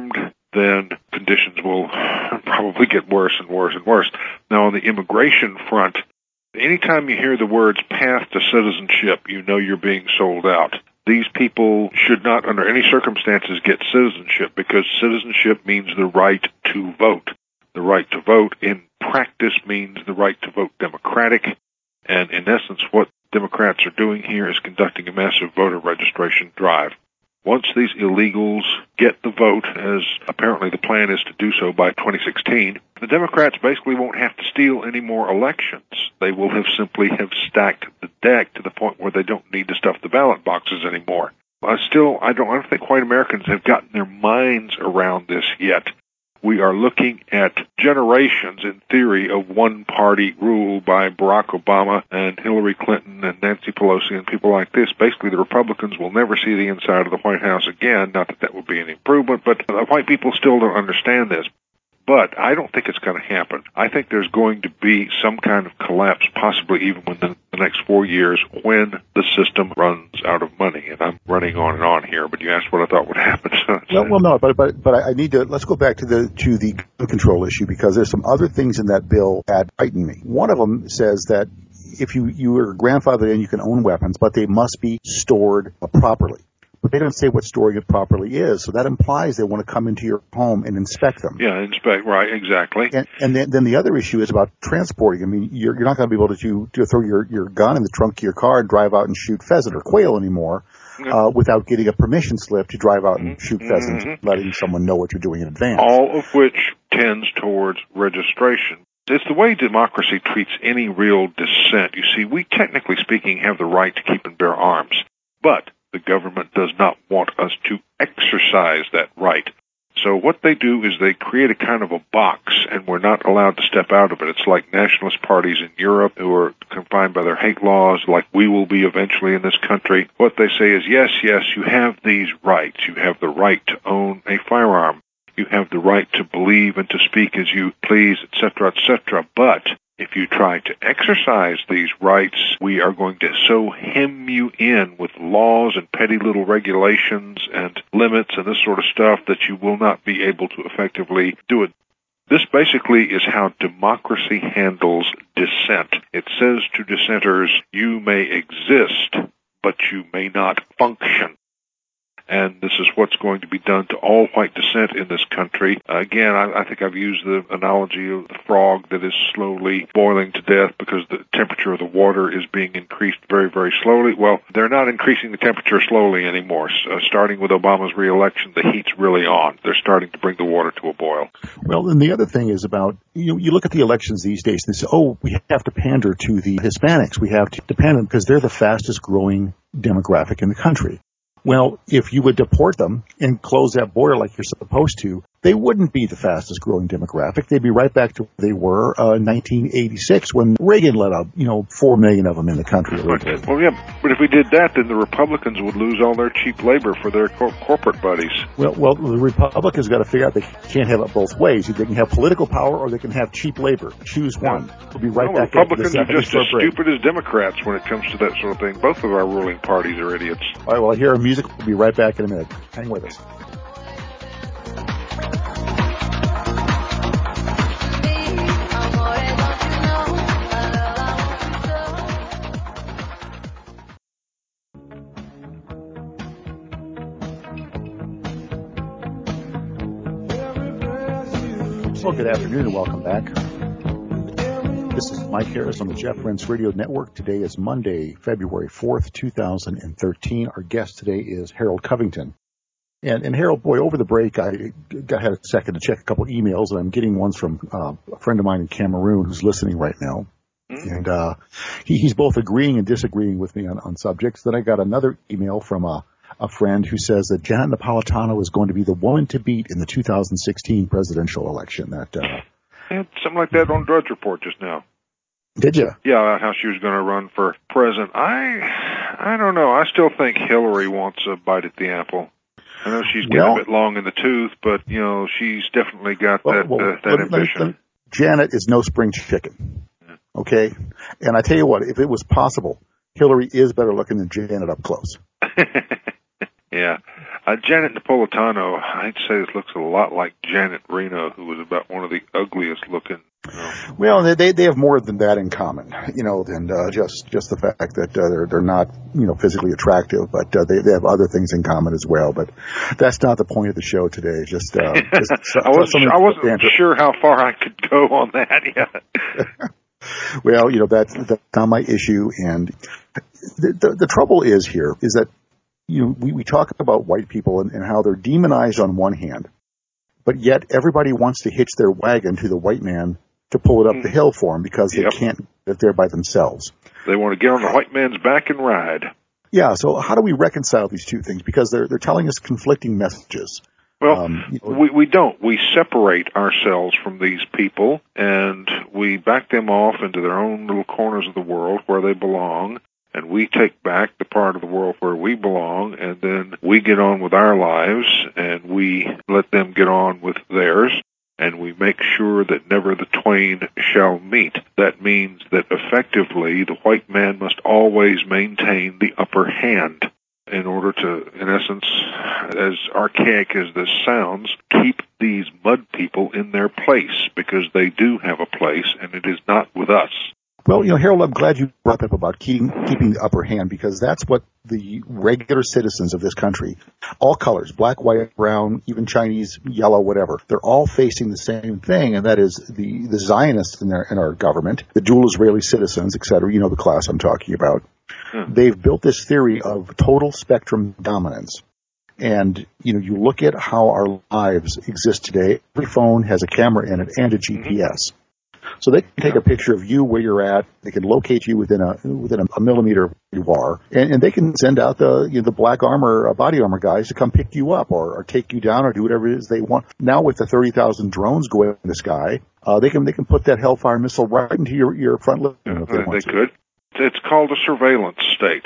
S2: then conditions will probably get worse and worse and worse. Now, on the immigration front, anytime you hear the words path to citizenship, you know you're being sold out. These people should not, under any circumstances, get citizenship, because citizenship means the right to vote. The right to vote in practice means the right to vote Democratic, and in essence, what Democrats are doing here is conducting a massive voter registration drive. Once these illegals get the vote, as apparently the plan is to do so by twenty sixteen, the Democrats basically won't have to steal any more elections. They will have simply have stacked the deck to the point where they don't need to stuff the ballot boxes anymore. Uh, still, I don't, I don't think white Americans have gotten their minds around this yet. We are looking at generations, in theory, of one-party rule by Barack Obama and Hillary Clinton and Nancy Pelosi and people like this. Basically, the Republicans will never see the inside of the White House again. Not that that would be an improvement, but uh, white people still don't understand this. But I don't think it's going to happen. I think there's going to be some kind of collapse, possibly even within the next four years, when the system runs out of money. And I'm running on and on here, but you asked what I thought would happen.
S1: well, well, no, but but but I need to let's go back to the to the gun control issue, because there's some other things in that bill that frighten me. One of them says that if you you are grandfathered in, you can own weapons, but they must be stored properly. But they don't say what storing it properly is, so that implies they want to come into your home and inspect them.
S2: Yeah, inspect, right, exactly.
S1: And, and then, then the other issue is about transporting. I mean, you're, you're not going to be able to, to throw your, your gun in the trunk of your car and drive out and shoot pheasant or quail anymore mm-hmm. uh, without getting a permission slip to drive out and shoot mm-hmm. pheasant, letting someone know what you're doing in advance.
S2: All of which tends towards registration. It's the way democracy treats any real dissent. You see, we, technically speaking, have the right to keep and bear arms, but the government does not want us to exercise that right. So what they do is they create a kind of a box, and we're not allowed to step out of it. It's like nationalist parties in Europe who are confined by their hate laws, like we will be eventually in this country. What they say is, yes, yes, you have these rights. You have the right to own a firearm. You have the right to believe and to speak as you please, et cetera, et cetera. But if you try to exercise these rights, we are going to so hem you in with laws and petty little regulations and limits and this sort of stuff that you will not be able to effectively do it. This basically is how democracy handles dissent. It says to dissenters, you may exist, but you may not function. And this is what's going to be done to all white dissent in this country. Uh, again, I, I think I've used the analogy of the frog that is slowly boiling to death because the temperature of the water is being increased very, very slowly. Well, they're not increasing the temperature slowly anymore. Uh, starting with Obama's reelection, the heat's really on. They're starting to bring the water to a boil.
S1: Well, and the other thing is about, you know, you look at the elections these days and they say, oh, we have to pander to the Hispanics. We have to pander because they're the fastest growing demographic in the country. Well, if you would deport them and close that border like you're supposed to, they wouldn't be the fastest growing demographic. They'd be right back to where they were uh, in nineteen eighty-six when Reagan let out, you know, four million of them in the country.
S2: Right. Well, yeah, but if we did that, then the Republicans would lose all their cheap labor for their co- corporate buddies.
S1: Well, well, the Republicans got to figure out they can't have it both ways. They can have political power or they can have cheap labor. Choose one. Yeah. We'll be right
S2: well,
S1: back.
S2: Republicans are just as stupid as Democrats when it comes to that sort of thing. Both of our ruling parties are idiots.
S1: All right, well, here our music. We'll be right back in a minute. Hang with us. Well, good afternoon and welcome back. This is Mike Harris on the Jeff Rense Radio Network. Today is Monday, February fourth, two thousand thirteen. Our guest today is Harold Covington. And, and Harold, boy, over the break, I got, had a second to check a couple emails, and I'm getting ones from uh, a friend of mine in Cameroon who's listening right now. Mm-hmm. And uh, he, he's both agreeing and disagreeing with me on, on subjects. Then I got another email from a, a friend who says that Janet Napolitano is going to be the woman to beat in the two thousand sixteen presidential election. That uh,
S2: I had something like that on Drudge Report just now.
S1: Did you?
S2: Yeah, how she was going to run for president. I, I don't know. I still think Hillary wants a bite at the apple. I know she's getting well, a bit long in the tooth, but, you know, she's definitely got
S1: well,
S2: that,
S1: well,
S2: uh, that
S1: let,
S2: ambition.
S1: Let, let, Janet is no spring chicken, okay? And I tell you what, if it was possible, Hillary is better looking than Janet up close.
S2: Yeah. Uh, Janet Napolitano, I'd say this looks a lot like Janet Reno, who was about one of the ugliest looking. You know.
S1: Well, they they have more than that in common, you know, than uh, just just the fact that uh, they're they're not, you know, physically attractive, but uh, they they have other things in common as well. But that's not the point of the show today. Just, uh, just
S2: I wasn't I wasn't sure how far I could go on that yet.
S1: Well, you know, that's that's not my issue, and the, the the trouble is here is that, you know, we we talk about white people and, and how they're demonized on one hand, but yet everybody wants to hitch their wagon to the white man to pull it up the hill for them because they
S2: Yep.
S1: can't get there by themselves.
S2: They want to get on the white man's back and ride.
S1: Yeah, so how do we reconcile these two things? Because they're they're telling us conflicting messages.
S2: Well,
S1: um, you know,
S2: we, we don't. We separate ourselves from these people, and we back them off into their own little corners of the world where they belong, and we take back the part of the world where we belong, and then we get on with our lives, and we let them get on with theirs. And we make sure that never the twain shall meet. That means that effectively the white man must always maintain the upper hand in order to, in essence, as archaic as this sounds, keep these mud people in their place, because they do have a place, and it is not with us.
S1: Well, you know, Harold, I'm glad you brought up about keeping, keeping the upper hand, because that's what the regular citizens of this country, all colors, black, white, brown, even Chinese, yellow, whatever, they're all facing the same thing, and that is the, the Zionists in, their, in our government, the dual Israeli citizens, et cetera, you know the class I'm talking about. Hmm. They've built this theory of total spectrum dominance. And, you know, you look at how our lives exist today. Every phone has a camera in it and a G P S. Mm-hmm. So they can take a picture of you where you're at. They can locate you within a within a, a millimeter of where you are, and, and they can send out the you know, the black armor, uh, body armor guys to come pick you up or, or take you down or do whatever it is they want. Now with the thirty thousand drones going in the sky, uh, they can they can put that Hellfire missile right into your your front living room if they
S2: uh,
S1: want
S2: they
S1: to.
S2: Could. It's called a surveillance state.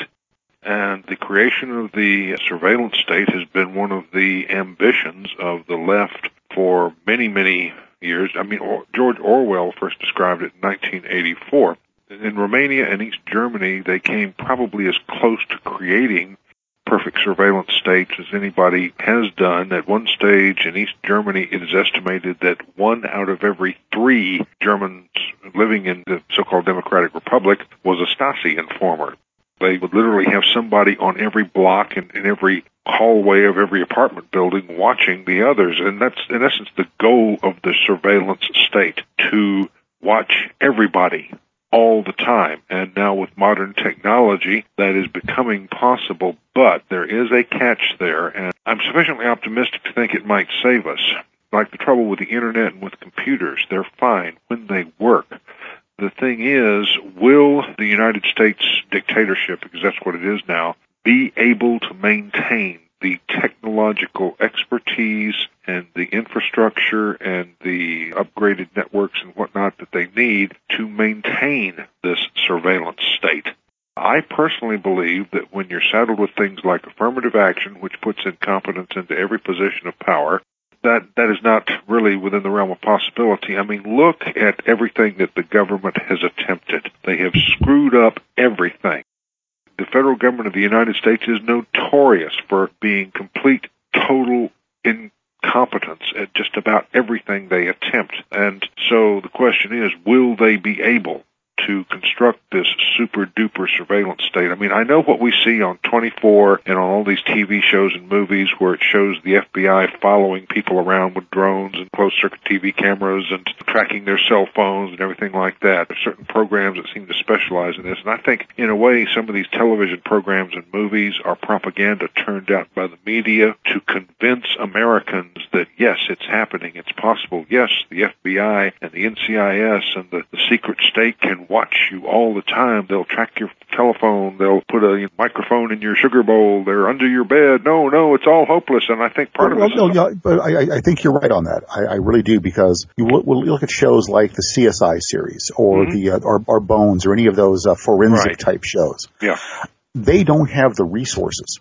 S2: And the creation of the surveillance state has been one of the ambitions of the left for many, many years. I mean, George Orwell first described it in nineteen eighty-four. In Romania and East Germany, they came probably as close to creating perfect surveillance states as anybody has done. At one stage in East Germany, it is estimated that one out of every three Germans living in the so-called Democratic Republic was a Stasi informer. They would literally have somebody on every block and in every hallway of every apartment building watching the others. And that's, in essence, the goal of the surveillance state, to watch everybody all the time. And now with modern technology, that is becoming possible. But there is a catch there, and I'm sufficiently optimistic to think it might save us. Like the trouble with the Internet and with computers, they're fine when they work. The thing is, will the United States dictatorship, because that's what it is now, be able to maintain the technological expertise and the infrastructure and the upgraded networks and whatnot that they need to maintain this surveillance state? I personally believe that when you're saddled with things like affirmative action, which puts incompetence into every position of power, that that is not really within the realm of possibility. I mean, look at everything that the government has attempted. They have screwed up everything. The federal government of the United States is notorious for being complete, total incompetence at just about everything they attempt. And so the question is, will they be able to construct this super-duper surveillance state? I mean, I know what we see on twenty-four and on all these T V shows and movies where it shows the F B I following people around with drones and closed-circuit T V cameras and tracking their cell phones and everything like that. There's certain programs that seem to specialize in this, and I think, in a way, some of these television programs and movies are propaganda turned out by the media to convince Americans that, yes, it's happening, it's possible. Yes, the F B I and the N C I S and the, the secret state can watch you all the time. They'll track your telephone. They'll put a microphone in your sugar bowl. They're under your bed. No, no, it's all hopeless. And I think part
S1: well,
S2: of it.
S1: Well, no, yeah, but I, I think you're right on that. I, I really do, because you look, we'll look at shows like the C S I series or mm-hmm. the uh, or, or Bones or any of those uh, forensic right. type shows.
S2: Yeah,
S1: they don't have the resources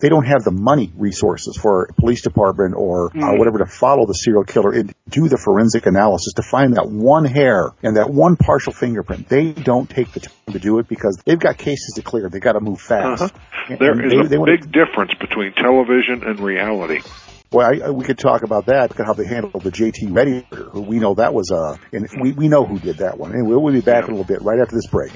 S1: they don't have the money resources for a police department or mm. uh, whatever to follow the serial killer and do the forensic analysis to find that one hair and that one partial fingerprint. They don't take the time to do it because they've got cases to clear. They've got to move fast.
S2: Uh-huh. There
S1: and
S2: is
S1: they,
S2: a
S1: they
S2: big
S1: wanna...
S2: difference between television and reality.
S1: Well, I, we could talk about that, how they handled the J T Reddy murder, who we know that was, uh, and we, we know who did that one. Anyway, we'll be back yeah. in a little bit, right after this break.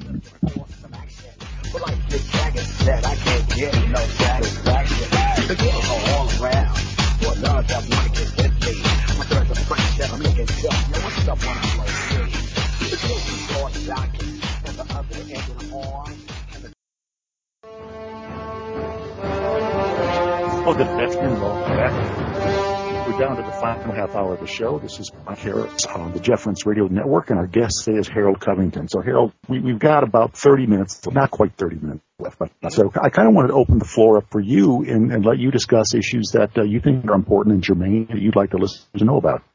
S1: Oh, good afternoon, welcome back. We're down to the final half hour of the show. This is Mike Harris on the Jeff Rense Radio Network, and our guest today is Harold Covington. So, Harold, we, we've got about thirty minutes, not quite thirty minutes left. But, so I kind of wanted to open the floor up for you and, and let you discuss issues that uh, you think are important and germane that you'd like the listeners to know about.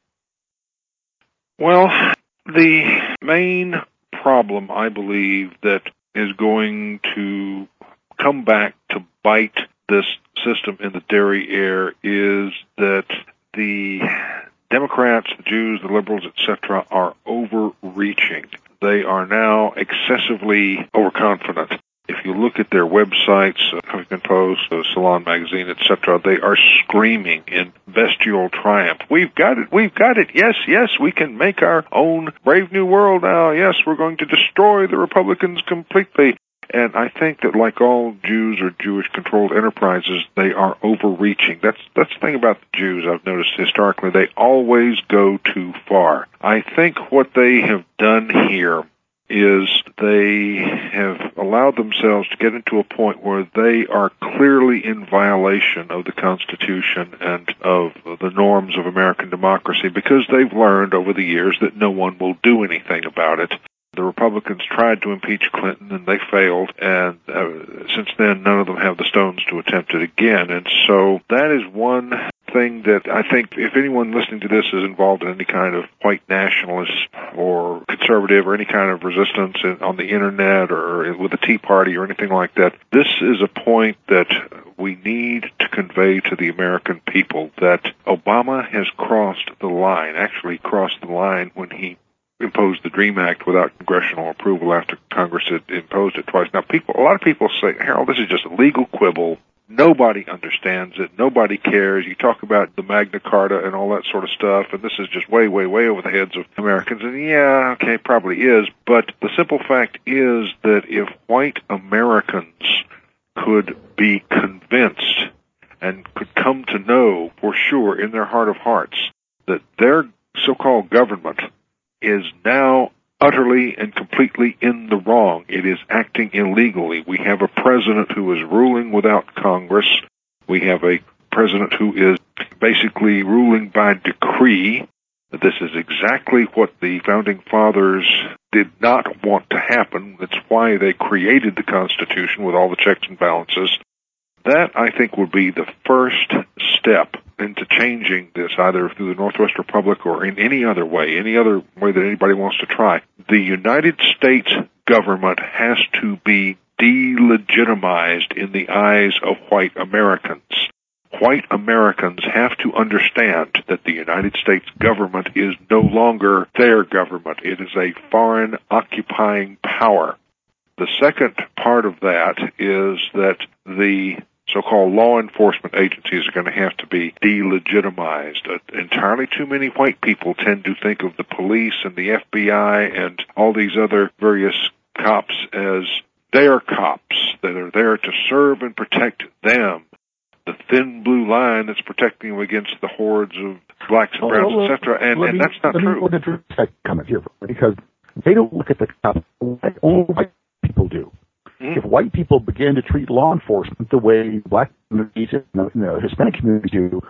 S2: Well, the main problem, I believe, that is going to come back to bite this system in the derriere is that the Democrats, the Jews, the liberals, et cetera, are overreaching. They are now excessively overconfident. If you look at their websites, uh, Huffington Post, uh, Salon Magazine, et cetera, they are screaming in bestial triumph. We've got it, we've got it, yes, yes, we can make our own brave new world now. Yes, we're going to destroy the Republicans completely. And I think that like all Jews or Jewish-controlled enterprises, they are overreaching. That's that's the thing about the Jews I've noticed historically. They always go too far. I think what they have done here is they have allowed themselves to get into a point where they are clearly in violation of the Constitution and of the norms of American democracy because they've learned over the years that no one will do anything about it. The Republicans tried to impeach Clinton, and they failed, and uh, since then, none of them have the stones to attempt it again. And so that is one thing that I think if anyone listening to this is involved in any kind of white nationalist or conservative or any kind of resistance in, on the Internet or with the Tea Party or anything like that, this is a point that we need to convey to the American people that Obama has crossed the line, actually crossed the line when he imposed the DREAM Act without congressional approval after Congress had imposed it twice. Now, people, a lot of people say, Harold, this is just a legal quibble. Nobody understands it. Nobody cares. You talk about the Magna Carta and all that sort of stuff, and this is just way, way, way over the heads of Americans. And yeah, okay, probably is. But the simple fact is that if white Americans could be convinced and could come to know for sure in their heart of hearts that their so-called government is now utterly and completely in the wrong. It is acting illegally. We have a president who is ruling without Congress. We have a president who is basically ruling by decree. This is exactly what the Founding Fathers did not want to happen. That's why they created the Constitution with all the checks and balances. That, I think, would be the first step into changing this, either through the Northwest Republic or in any other way, any other way that anybody wants to try. The United States government has to be delegitimized in the eyes of white Americans. White Americans have to understand that the United States government is no longer their government. It is a foreign occupying power. The second part of that is that the so-called law enforcement agencies are going to have to be delegitimized. Uh, entirely too many white people tend to think of the police and the F B I and all these other various cops as their cops that are there to serve and protect them. The thin blue line that's protecting them against the hordes of blacks and browns,
S1: well,
S2: et cetera. And, and
S1: me,
S2: that's not
S1: let
S2: true.
S1: Let me put a comment here, because they don't look at the cops like only white people do. Mm-hmm. If white people begin to treat law enforcement the way black communities and the Hispanic communities do,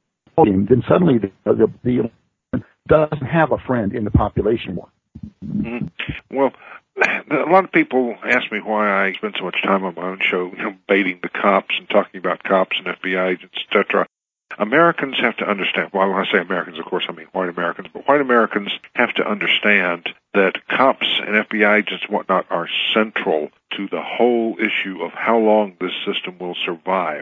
S1: then suddenly the, the, the doesn't have a friend in the population more.
S2: Mm-hmm. Well, a lot of people ask me why I spend so much time on my own show, you know, baiting the cops and talking about cops and F B I agents, et cetera. Americans have to understand, well, when I say Americans, of course, I mean white Americans, but white Americans have to understand that cops and F B I agents and whatnot are central to the whole issue of how long this system will survive.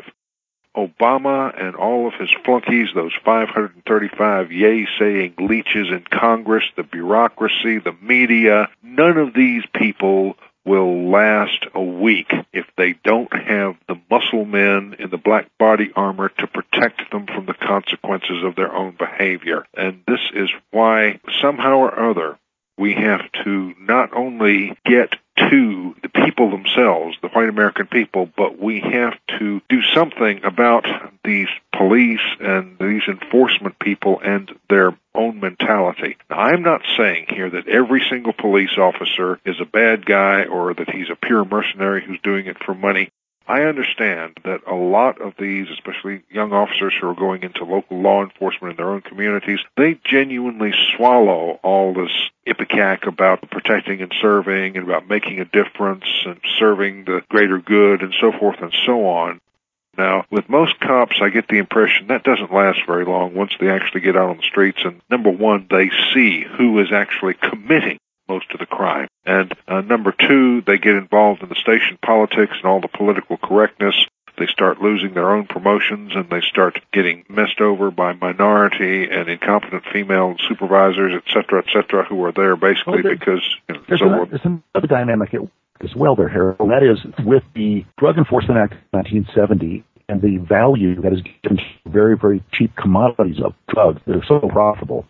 S2: Obama and all of his flunkies, those five hundred thirty-five yay-saying leeches in Congress, the bureaucracy, the media, none of these people will last a week if they don't have the muscle men in the black body armor to protect them from the consequences of their own behavior. And this is why, somehow or other, we have to not only get to the people themselves, the white American people, but we have to do something about these police and these enforcement people and their own mentality. Now, I'm not saying here that every single police officer is a bad guy or that he's a pure mercenary who's doing it for money. I understand that a lot of these, especially young officers who are going into local law enforcement in their own communities, they genuinely swallow all this ipecac about protecting and serving and about making a difference and serving the greater good and so forth and so on. Now, with most cops, I get the impression that doesn't last very long once they actually get out on the streets and, number one, they see who is actually committing most of the crime. And uh, number two, they get involved in the station politics and all the political correctness. They start losing their own promotions, and they start getting messed over by minority and incompetent female supervisors, et cetera, et cetera, who are there basically well, because... You know,
S1: there's,
S2: so
S1: an, there's another dynamic as well there, Harold, and that is with the Drug Enforcement Act of nineteen seventy and the value that is given to very, very cheap commodities of drugs that are so profitable.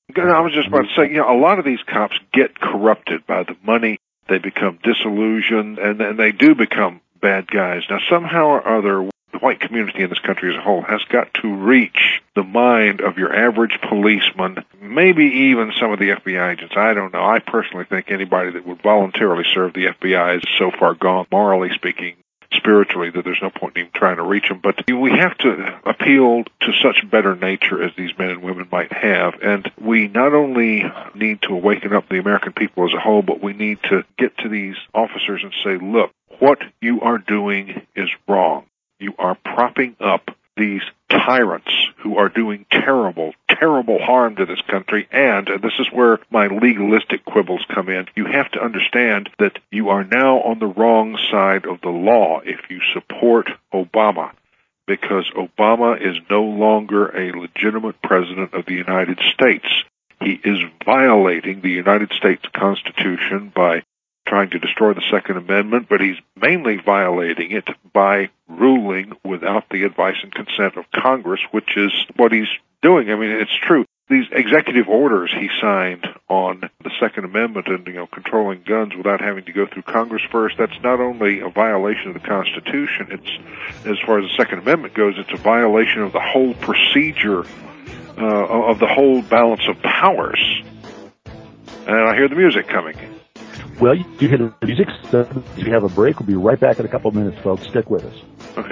S2: I was just about to say, you know, a lot of these cops get corrupted by the money. They become disillusioned, and, and they do become bad guys. Now, somehow or other, the white community in this country as a whole has got to reach the mind of your average policeman, maybe even some of the F B I agents. I don't know. I personally think anybody that would voluntarily serve the F B I is so far gone, morally speaking, spiritually, that there's no point in even trying to reach them. But we have to appeal to such better nature as these men and women might have. And we not only need to awaken up the American people as a whole, but we need to get to these officers and say, look, what you are doing is wrong. You are propping up these tyrants who are doing terrible, terrible harm to this country, and, and this is where my legalistic quibbles come in, you have to understand that you are now on the wrong side of the law if you support Obama, because Obama is no longer a legitimate president of the United States. He is violating the United States Constitution by trying to destroy the Second Amendment, but he's mainly violating it by ruling without the advice and consent of Congress, which is what he's doing. I mean, it's true. These executive orders he signed on the Second Amendment and, you know, controlling guns without having to go through Congress first, that's not only a violation of the Constitution, it's, as far as the Second Amendment goes, it's a violation of the whole procedure, uh, of the whole balance of powers. And I hear the music coming.
S1: Well, you hear the music, so we have a break. We'll be right back in a couple of minutes, folks. Stick with us.
S2: Okay.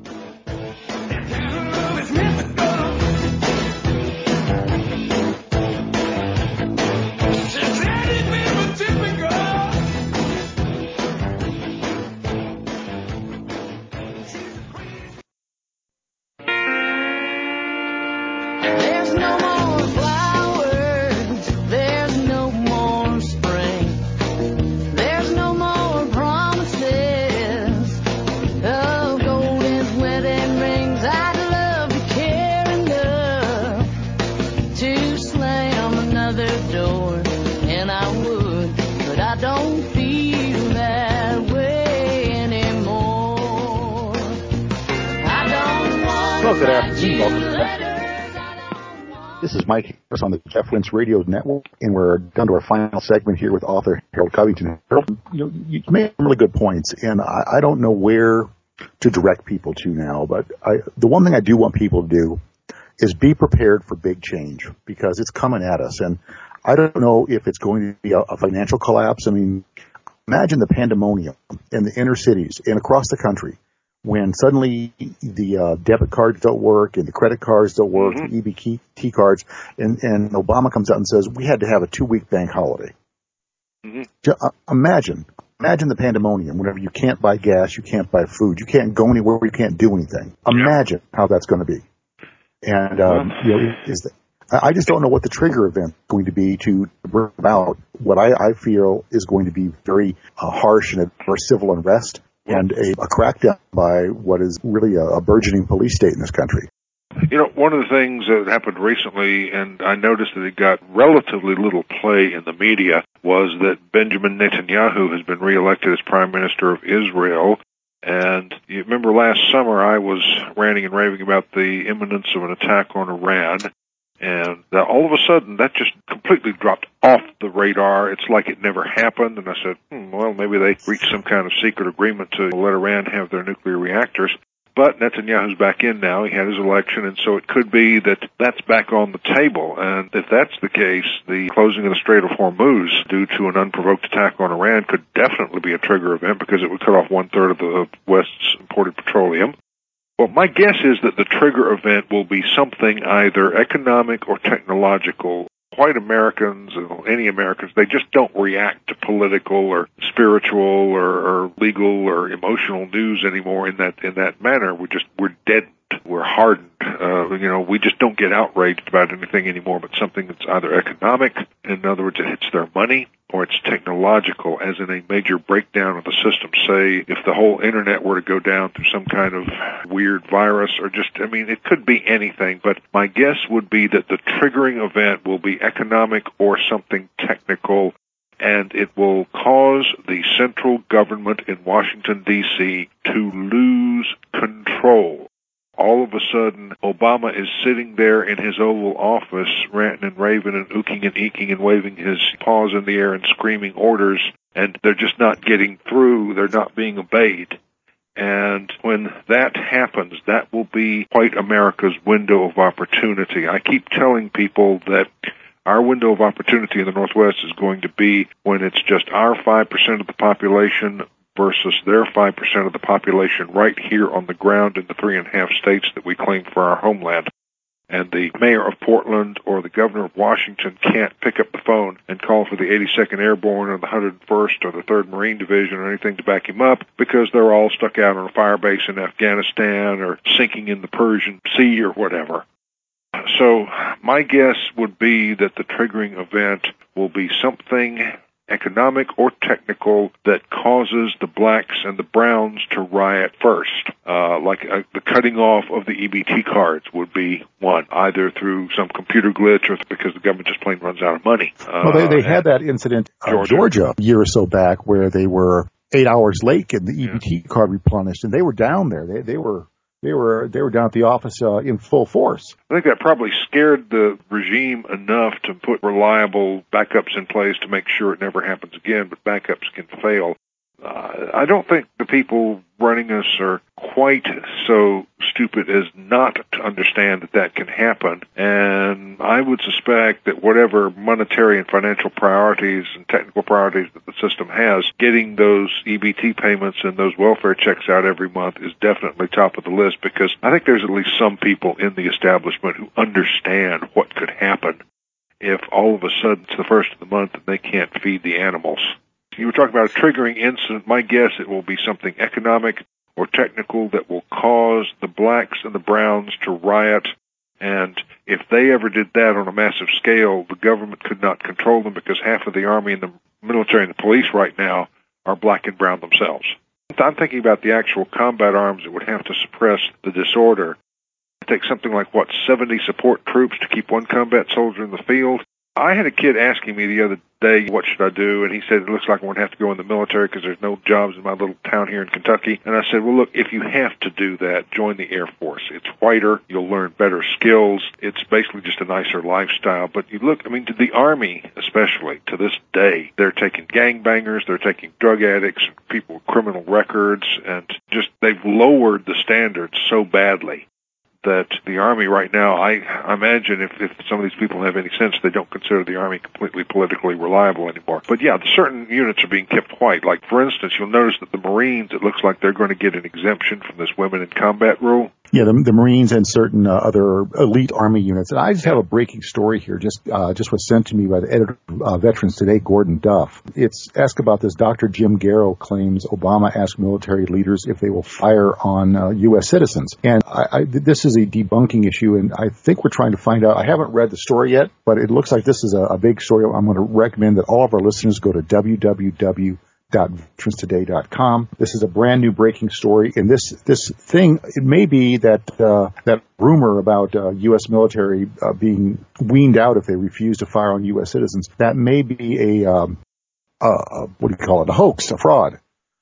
S1: Good afternoon. Welcome back. This is Mike Harris on the Jeff Wentz Radio Network, and we're down to our final segment here with author Harold Covington. Harold, you know, you made some really good points, and I, I don't know where to direct people to now, but I, the one thing I do want people to do is be prepared for big change, because it's coming at us, and I don't know if it's going to be a, a financial collapse. I mean, imagine the pandemonium in the inner cities and across the country when suddenly the uh, debit cards don't work and the credit cards don't work, mm-hmm. the E B T cards, and, and Obama comes out and says, we had to have a two-week bank holiday. Mm-hmm. Just, uh, imagine, imagine the pandemonium whenever you can't buy gas, you can't buy food, you can't go anywhere, you can't do anything. Imagine yeah. how that's going to be. And, um, you know, is that, I just don't know what the trigger event is going to be to bring about what I, I feel is going to be very uh, harsh and a civil unrest and a, a crackdown by what is really a, a burgeoning police state in this country.
S2: You know, one of the things that happened recently, and I noticed that it got relatively little play in the media, was that Benjamin Netanyahu has been reelected as Prime Minister of Israel. And you remember last summer I was ranting and raving about the imminence of an attack on Iran. And uh, all of a sudden, that just completely dropped off the radar. It's like it never happened. And I said, hmm, well, maybe they reached some kind of secret agreement to let Iran have their nuclear reactors. But Netanyahu's back in now. He had his election, and so it could be that that's back on the table. And if that's the case, the closing of the Strait of Hormuz due to an unprovoked attack on Iran could definitely be a trigger event because it would cut off one-third of the West's imported petroleum. Well, my guess is that the trigger event will be something either economic or technological. White Americans, any Americans, they just don't react to political or spiritual or, or legal or emotional news anymore in that in that manner. We're just we're deadened, we're hardened. Uh, you know, we just don't get outraged about anything anymore. But something that's either economic, in other words, it hits their money, or it's technological, as in a major breakdown of the system. Say, if the whole internet were to go down through some kind of weird virus, or just, I mean, it could be anything, but my guess would be that the triggering event will be economic or something technical, and it will cause the central government in Washington, D C to lose control. All of a sudden, Obama is sitting there in his Oval Office, ranting and raving and ooking and eeking and waving his paws in the air and screaming orders, and they're just not getting through. They're not being obeyed. And when that happens, that will be white America's window of opportunity. I keep telling people that our window of opportunity in the Northwest is going to be when it's just our five percent of the population versus their five percent of the population right here on the ground in the three and a half states that we claim for our homeland. And the mayor of Portland or the governor of Washington can't pick up the phone and call for the eighty-second Airborne or the one hundred first or the third Marine Division or anything to back him up because they're all stuck out on a fire base in Afghanistan or sinking in the Persian Sea or whatever. So my guess would be that the triggering event will be something economic or technical that causes the blacks and the browns to riot first. Uh, like uh, the cutting off of the E B T cards would be one, either through some computer glitch or because the government just plain runs out of money. Uh,
S1: well, they, they had that incident in Georgia. Georgia a year or so back where they were eight hours late getting the E B T yeah. card replenished, and they were down there. They, they were... They were they were down at the office uh, in full force.
S2: I think that probably scared the regime enough to put reliable backups in place to make sure it never happens again, but backups can fail. Uh, I don't think the people running us are quite so stupid as not to understand that that can happen. And I would suspect that whatever monetary and financial priorities and technical priorities that the system has, getting those E B T payments and those welfare checks out every month is definitely top of the list, because I think there's at least some people in the establishment who understand what could happen if all of a sudden it's the first of the month and they can't feed the animals. You were talking about a triggering incident. My guess it will be something economic or technical that will cause the blacks and the browns to riot. And if they ever did that on a massive scale, the government could not control them because half of the army and the military and the police right now are black and brown themselves. I'm thinking about the actual combat arms that would have to suppress the disorder. It takes something like, what, seventy support troops to keep one combat soldier in the field? I had a kid asking me the other day, what should I do? And he said, it looks like I'm going to have to go in the military because there's no jobs in my little town here in Kentucky. And I said, well, look, if you have to do that, join the Air Force. It's whiter. You'll learn better skills. It's basically just a nicer lifestyle. But you look, I mean, to the Army especially, to this day, they're taking gangbangers, they're taking drug addicts, people with criminal records, and just they've lowered the standards so badly that the Army right now, I, I imagine if, if some of these people have any sense, they don't consider the Army completely politically reliable anymore. But yeah, certain units are being kept white. Like, for instance, you'll notice that the Marines, it looks like they're going to get an exemption from this women in combat rule.
S1: Yeah, the, the Marines and certain uh, other elite Army units. And I just have a breaking story here, just uh, just was sent to me by the editor of uh, Veterans Today, Gordon Duff. It's asked about this. Doctor Jim Garrow claims Obama asked military leaders if they will fire on uh, U S citizens. And I, I, this is a debunking issue, and I think we're trying to find out. I haven't read the story yet, but it looks like this is a, a big story. I'm going to recommend that all of our listeners go to w w w dot veterans today dot com. This is a brand new breaking story, and this this thing, it may be that uh, that rumor about uh, U S military uh, being weaned out if they refuse to fire on U S citizens. That may be a um, uh, what do you call it? A hoax, a fraud.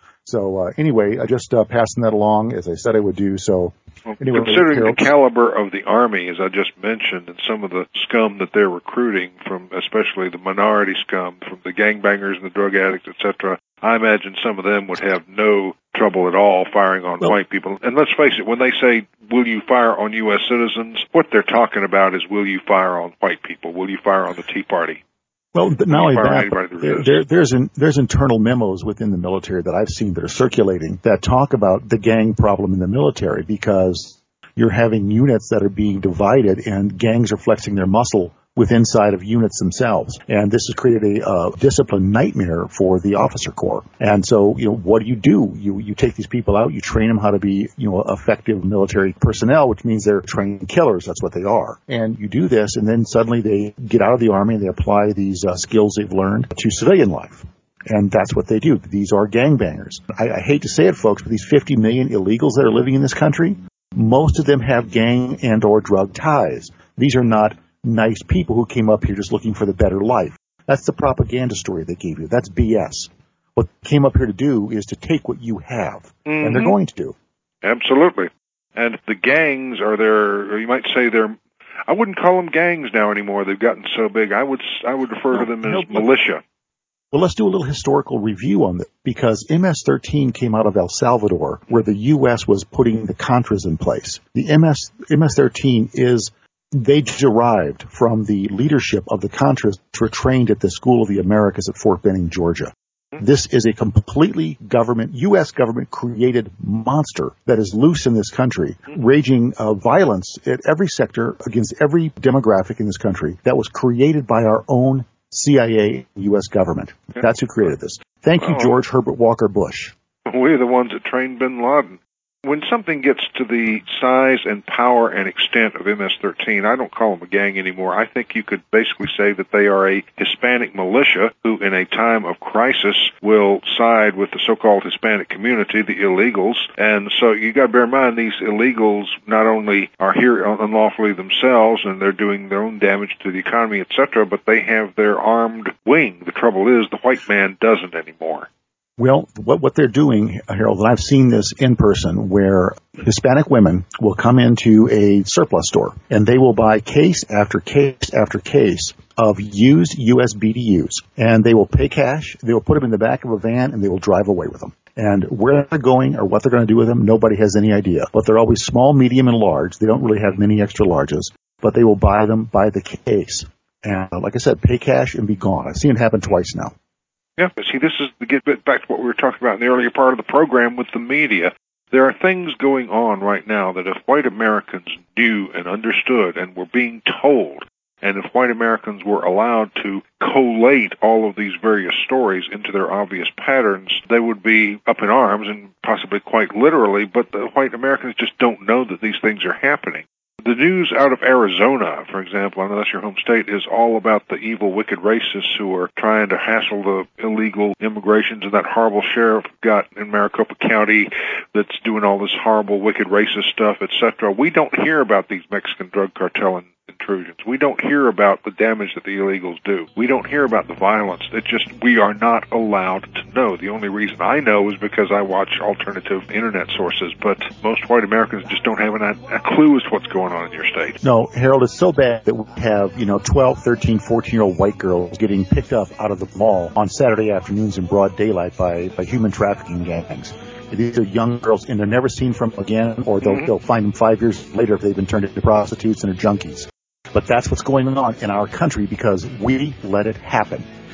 S1: So uh, anyway, I just uh, passing that along as I said I would do. So
S2: well,
S1: anyway,
S2: considering
S1: Harold,
S2: the caliber of the Army, as I just mentioned, and some of the scum that they're recruiting from, especially the minority scum, from the gangbangers and the drug addicts, et cetera, I imagine some of them would have no trouble at all firing on well, white people. And let's face it, when they say, will you fire on U S citizens, what they're talking about is, will you fire on white people? Will you fire on the Tea Party?
S1: Well, not only that, but there, there, there's an, there's internal memos within the military that I've seen that are circulating that talk about the gang problem in the military, because you're having units that are being divided and gangs are flexing their muscle with inside of units themselves. And this has created a uh, discipline nightmare for the officer corps. And so, you know, what do you do? You you take these people out, you train them how to be, you know, effective military personnel, which means they're trained killers. That's what they are. And you do this, and then suddenly they get out of the Army and they apply these uh, skills they've learned to civilian life. And that's what they do. These are gangbangers. I, I hate to say it, folks, but these fifty million illegals that are living in this country, most of them have gang and or drug ties. These are not nice people who came up here just looking for the better life. That's the propaganda story they gave you. That's B S. What they came up here to do is to take what you have, mm-hmm. and they're going to do.
S2: Absolutely. And the gangs are there, or you might say they're, I wouldn't call them gangs now anymore. They've gotten so big. I would I would refer no, to them as no, militia.
S1: Well, let's do a little historical review on this, because M S thirteen came out of El Salvador, where the U S was putting the Contras in place. The M S M S thirteen is, they derived from the leadership of the Contras, which were trained at the School of the Americas at Fort Benning, Georgia. This is a completely government, U S government-created monster that is loose in this country, raging uh, violence at every sector against every demographic in this country that was created by our own C I A U S government. That's who created this. Thank you, George Herbert Walker Bush.
S2: We're the ones that trained bin Laden. When something gets to the size and power and extent of M S thirteen, I don't call them a gang anymore. I think you could basically say that they are a Hispanic militia who, in a time of crisis, will side with the so-called Hispanic community, the illegals. And so you got to bear in mind, these illegals not only are here unlawfully themselves and they're doing their own damage to the economy, et cetera, but they have their armed wing. The trouble is, the white man doesn't anymore.
S1: Well, what, what they're doing, Harold, and I've seen this in person, where Hispanic women will come into a surplus store and they will buy case after case after case of used U S B D Us, and they will pay cash, they will put them in the back of a van, and they will drive away with them. And where they're going or what they're going to do with them, nobody has any idea. But they're always small, medium, and large. They don't really have many extra larges, but they will buy them by the case. And like I said, pay cash and be gone. I've seen it happen twice now.
S2: Yeah, but see, this is to get back to what we were talking about in the earlier part of the program with the media. There are things going on right now that if white Americans knew and understood and were being told, and if white Americans were allowed to collate all of these various stories into their obvious patterns, they would be up in arms, and possibly quite literally, but the white Americans just don't know that these things are happening. The news out of Arizona, for example, I know that's your home state, is all about the evil, wicked racists who are trying to hassle the illegal immigrations, and that horrible sheriff got in Maricopa County that's doing all this horrible, wicked, racist stuff, et cetera. We don't hear about these Mexican drug cartel intrusions. We don't hear about the damage that the illegals do. We don't hear about the violence. It just, we are not allowed to know. The only reason I know is because I watch alternative internet sources, but most white Americans just don't have an, a clue as to what's going on in your state.
S1: No, Harold, it's so bad that we have, you know, twelve, thirteen, fourteen-year-old white girls getting picked up out of the mall on Saturday afternoons in broad daylight by, by human trafficking gangs. These are young girls, and they're never seen from again, or they'll, mm-hmm. they'll find them five years later if they've been turned into prostitutes and are junkies. But that's what's going on in our country because we let it happen.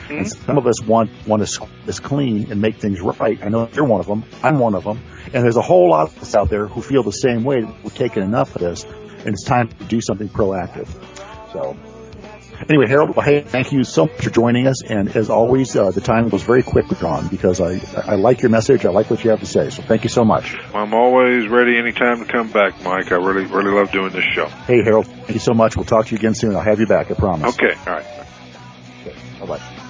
S2: Mm-hmm.
S1: And some of us want want to squeeze this clean and make things right. I know you're one of them. I'm one of them. And there's a whole lot of us out there who feel the same way. We're taking enough of this, and it's time to do something proactive. So, anyway, Harold, well, hey, thank you so much for joining us. And as always, uh, the time goes very quickly on because I, I like your message. I like what you have to say. So thank you so much.
S2: I'm always ready anytime to come back, Mike. I really, really love doing this show.
S1: Hey, Harold, thank you so much. We'll talk to you again soon. I'll have you back, I promise.
S2: Okay, all right.
S1: Okay, bye-bye.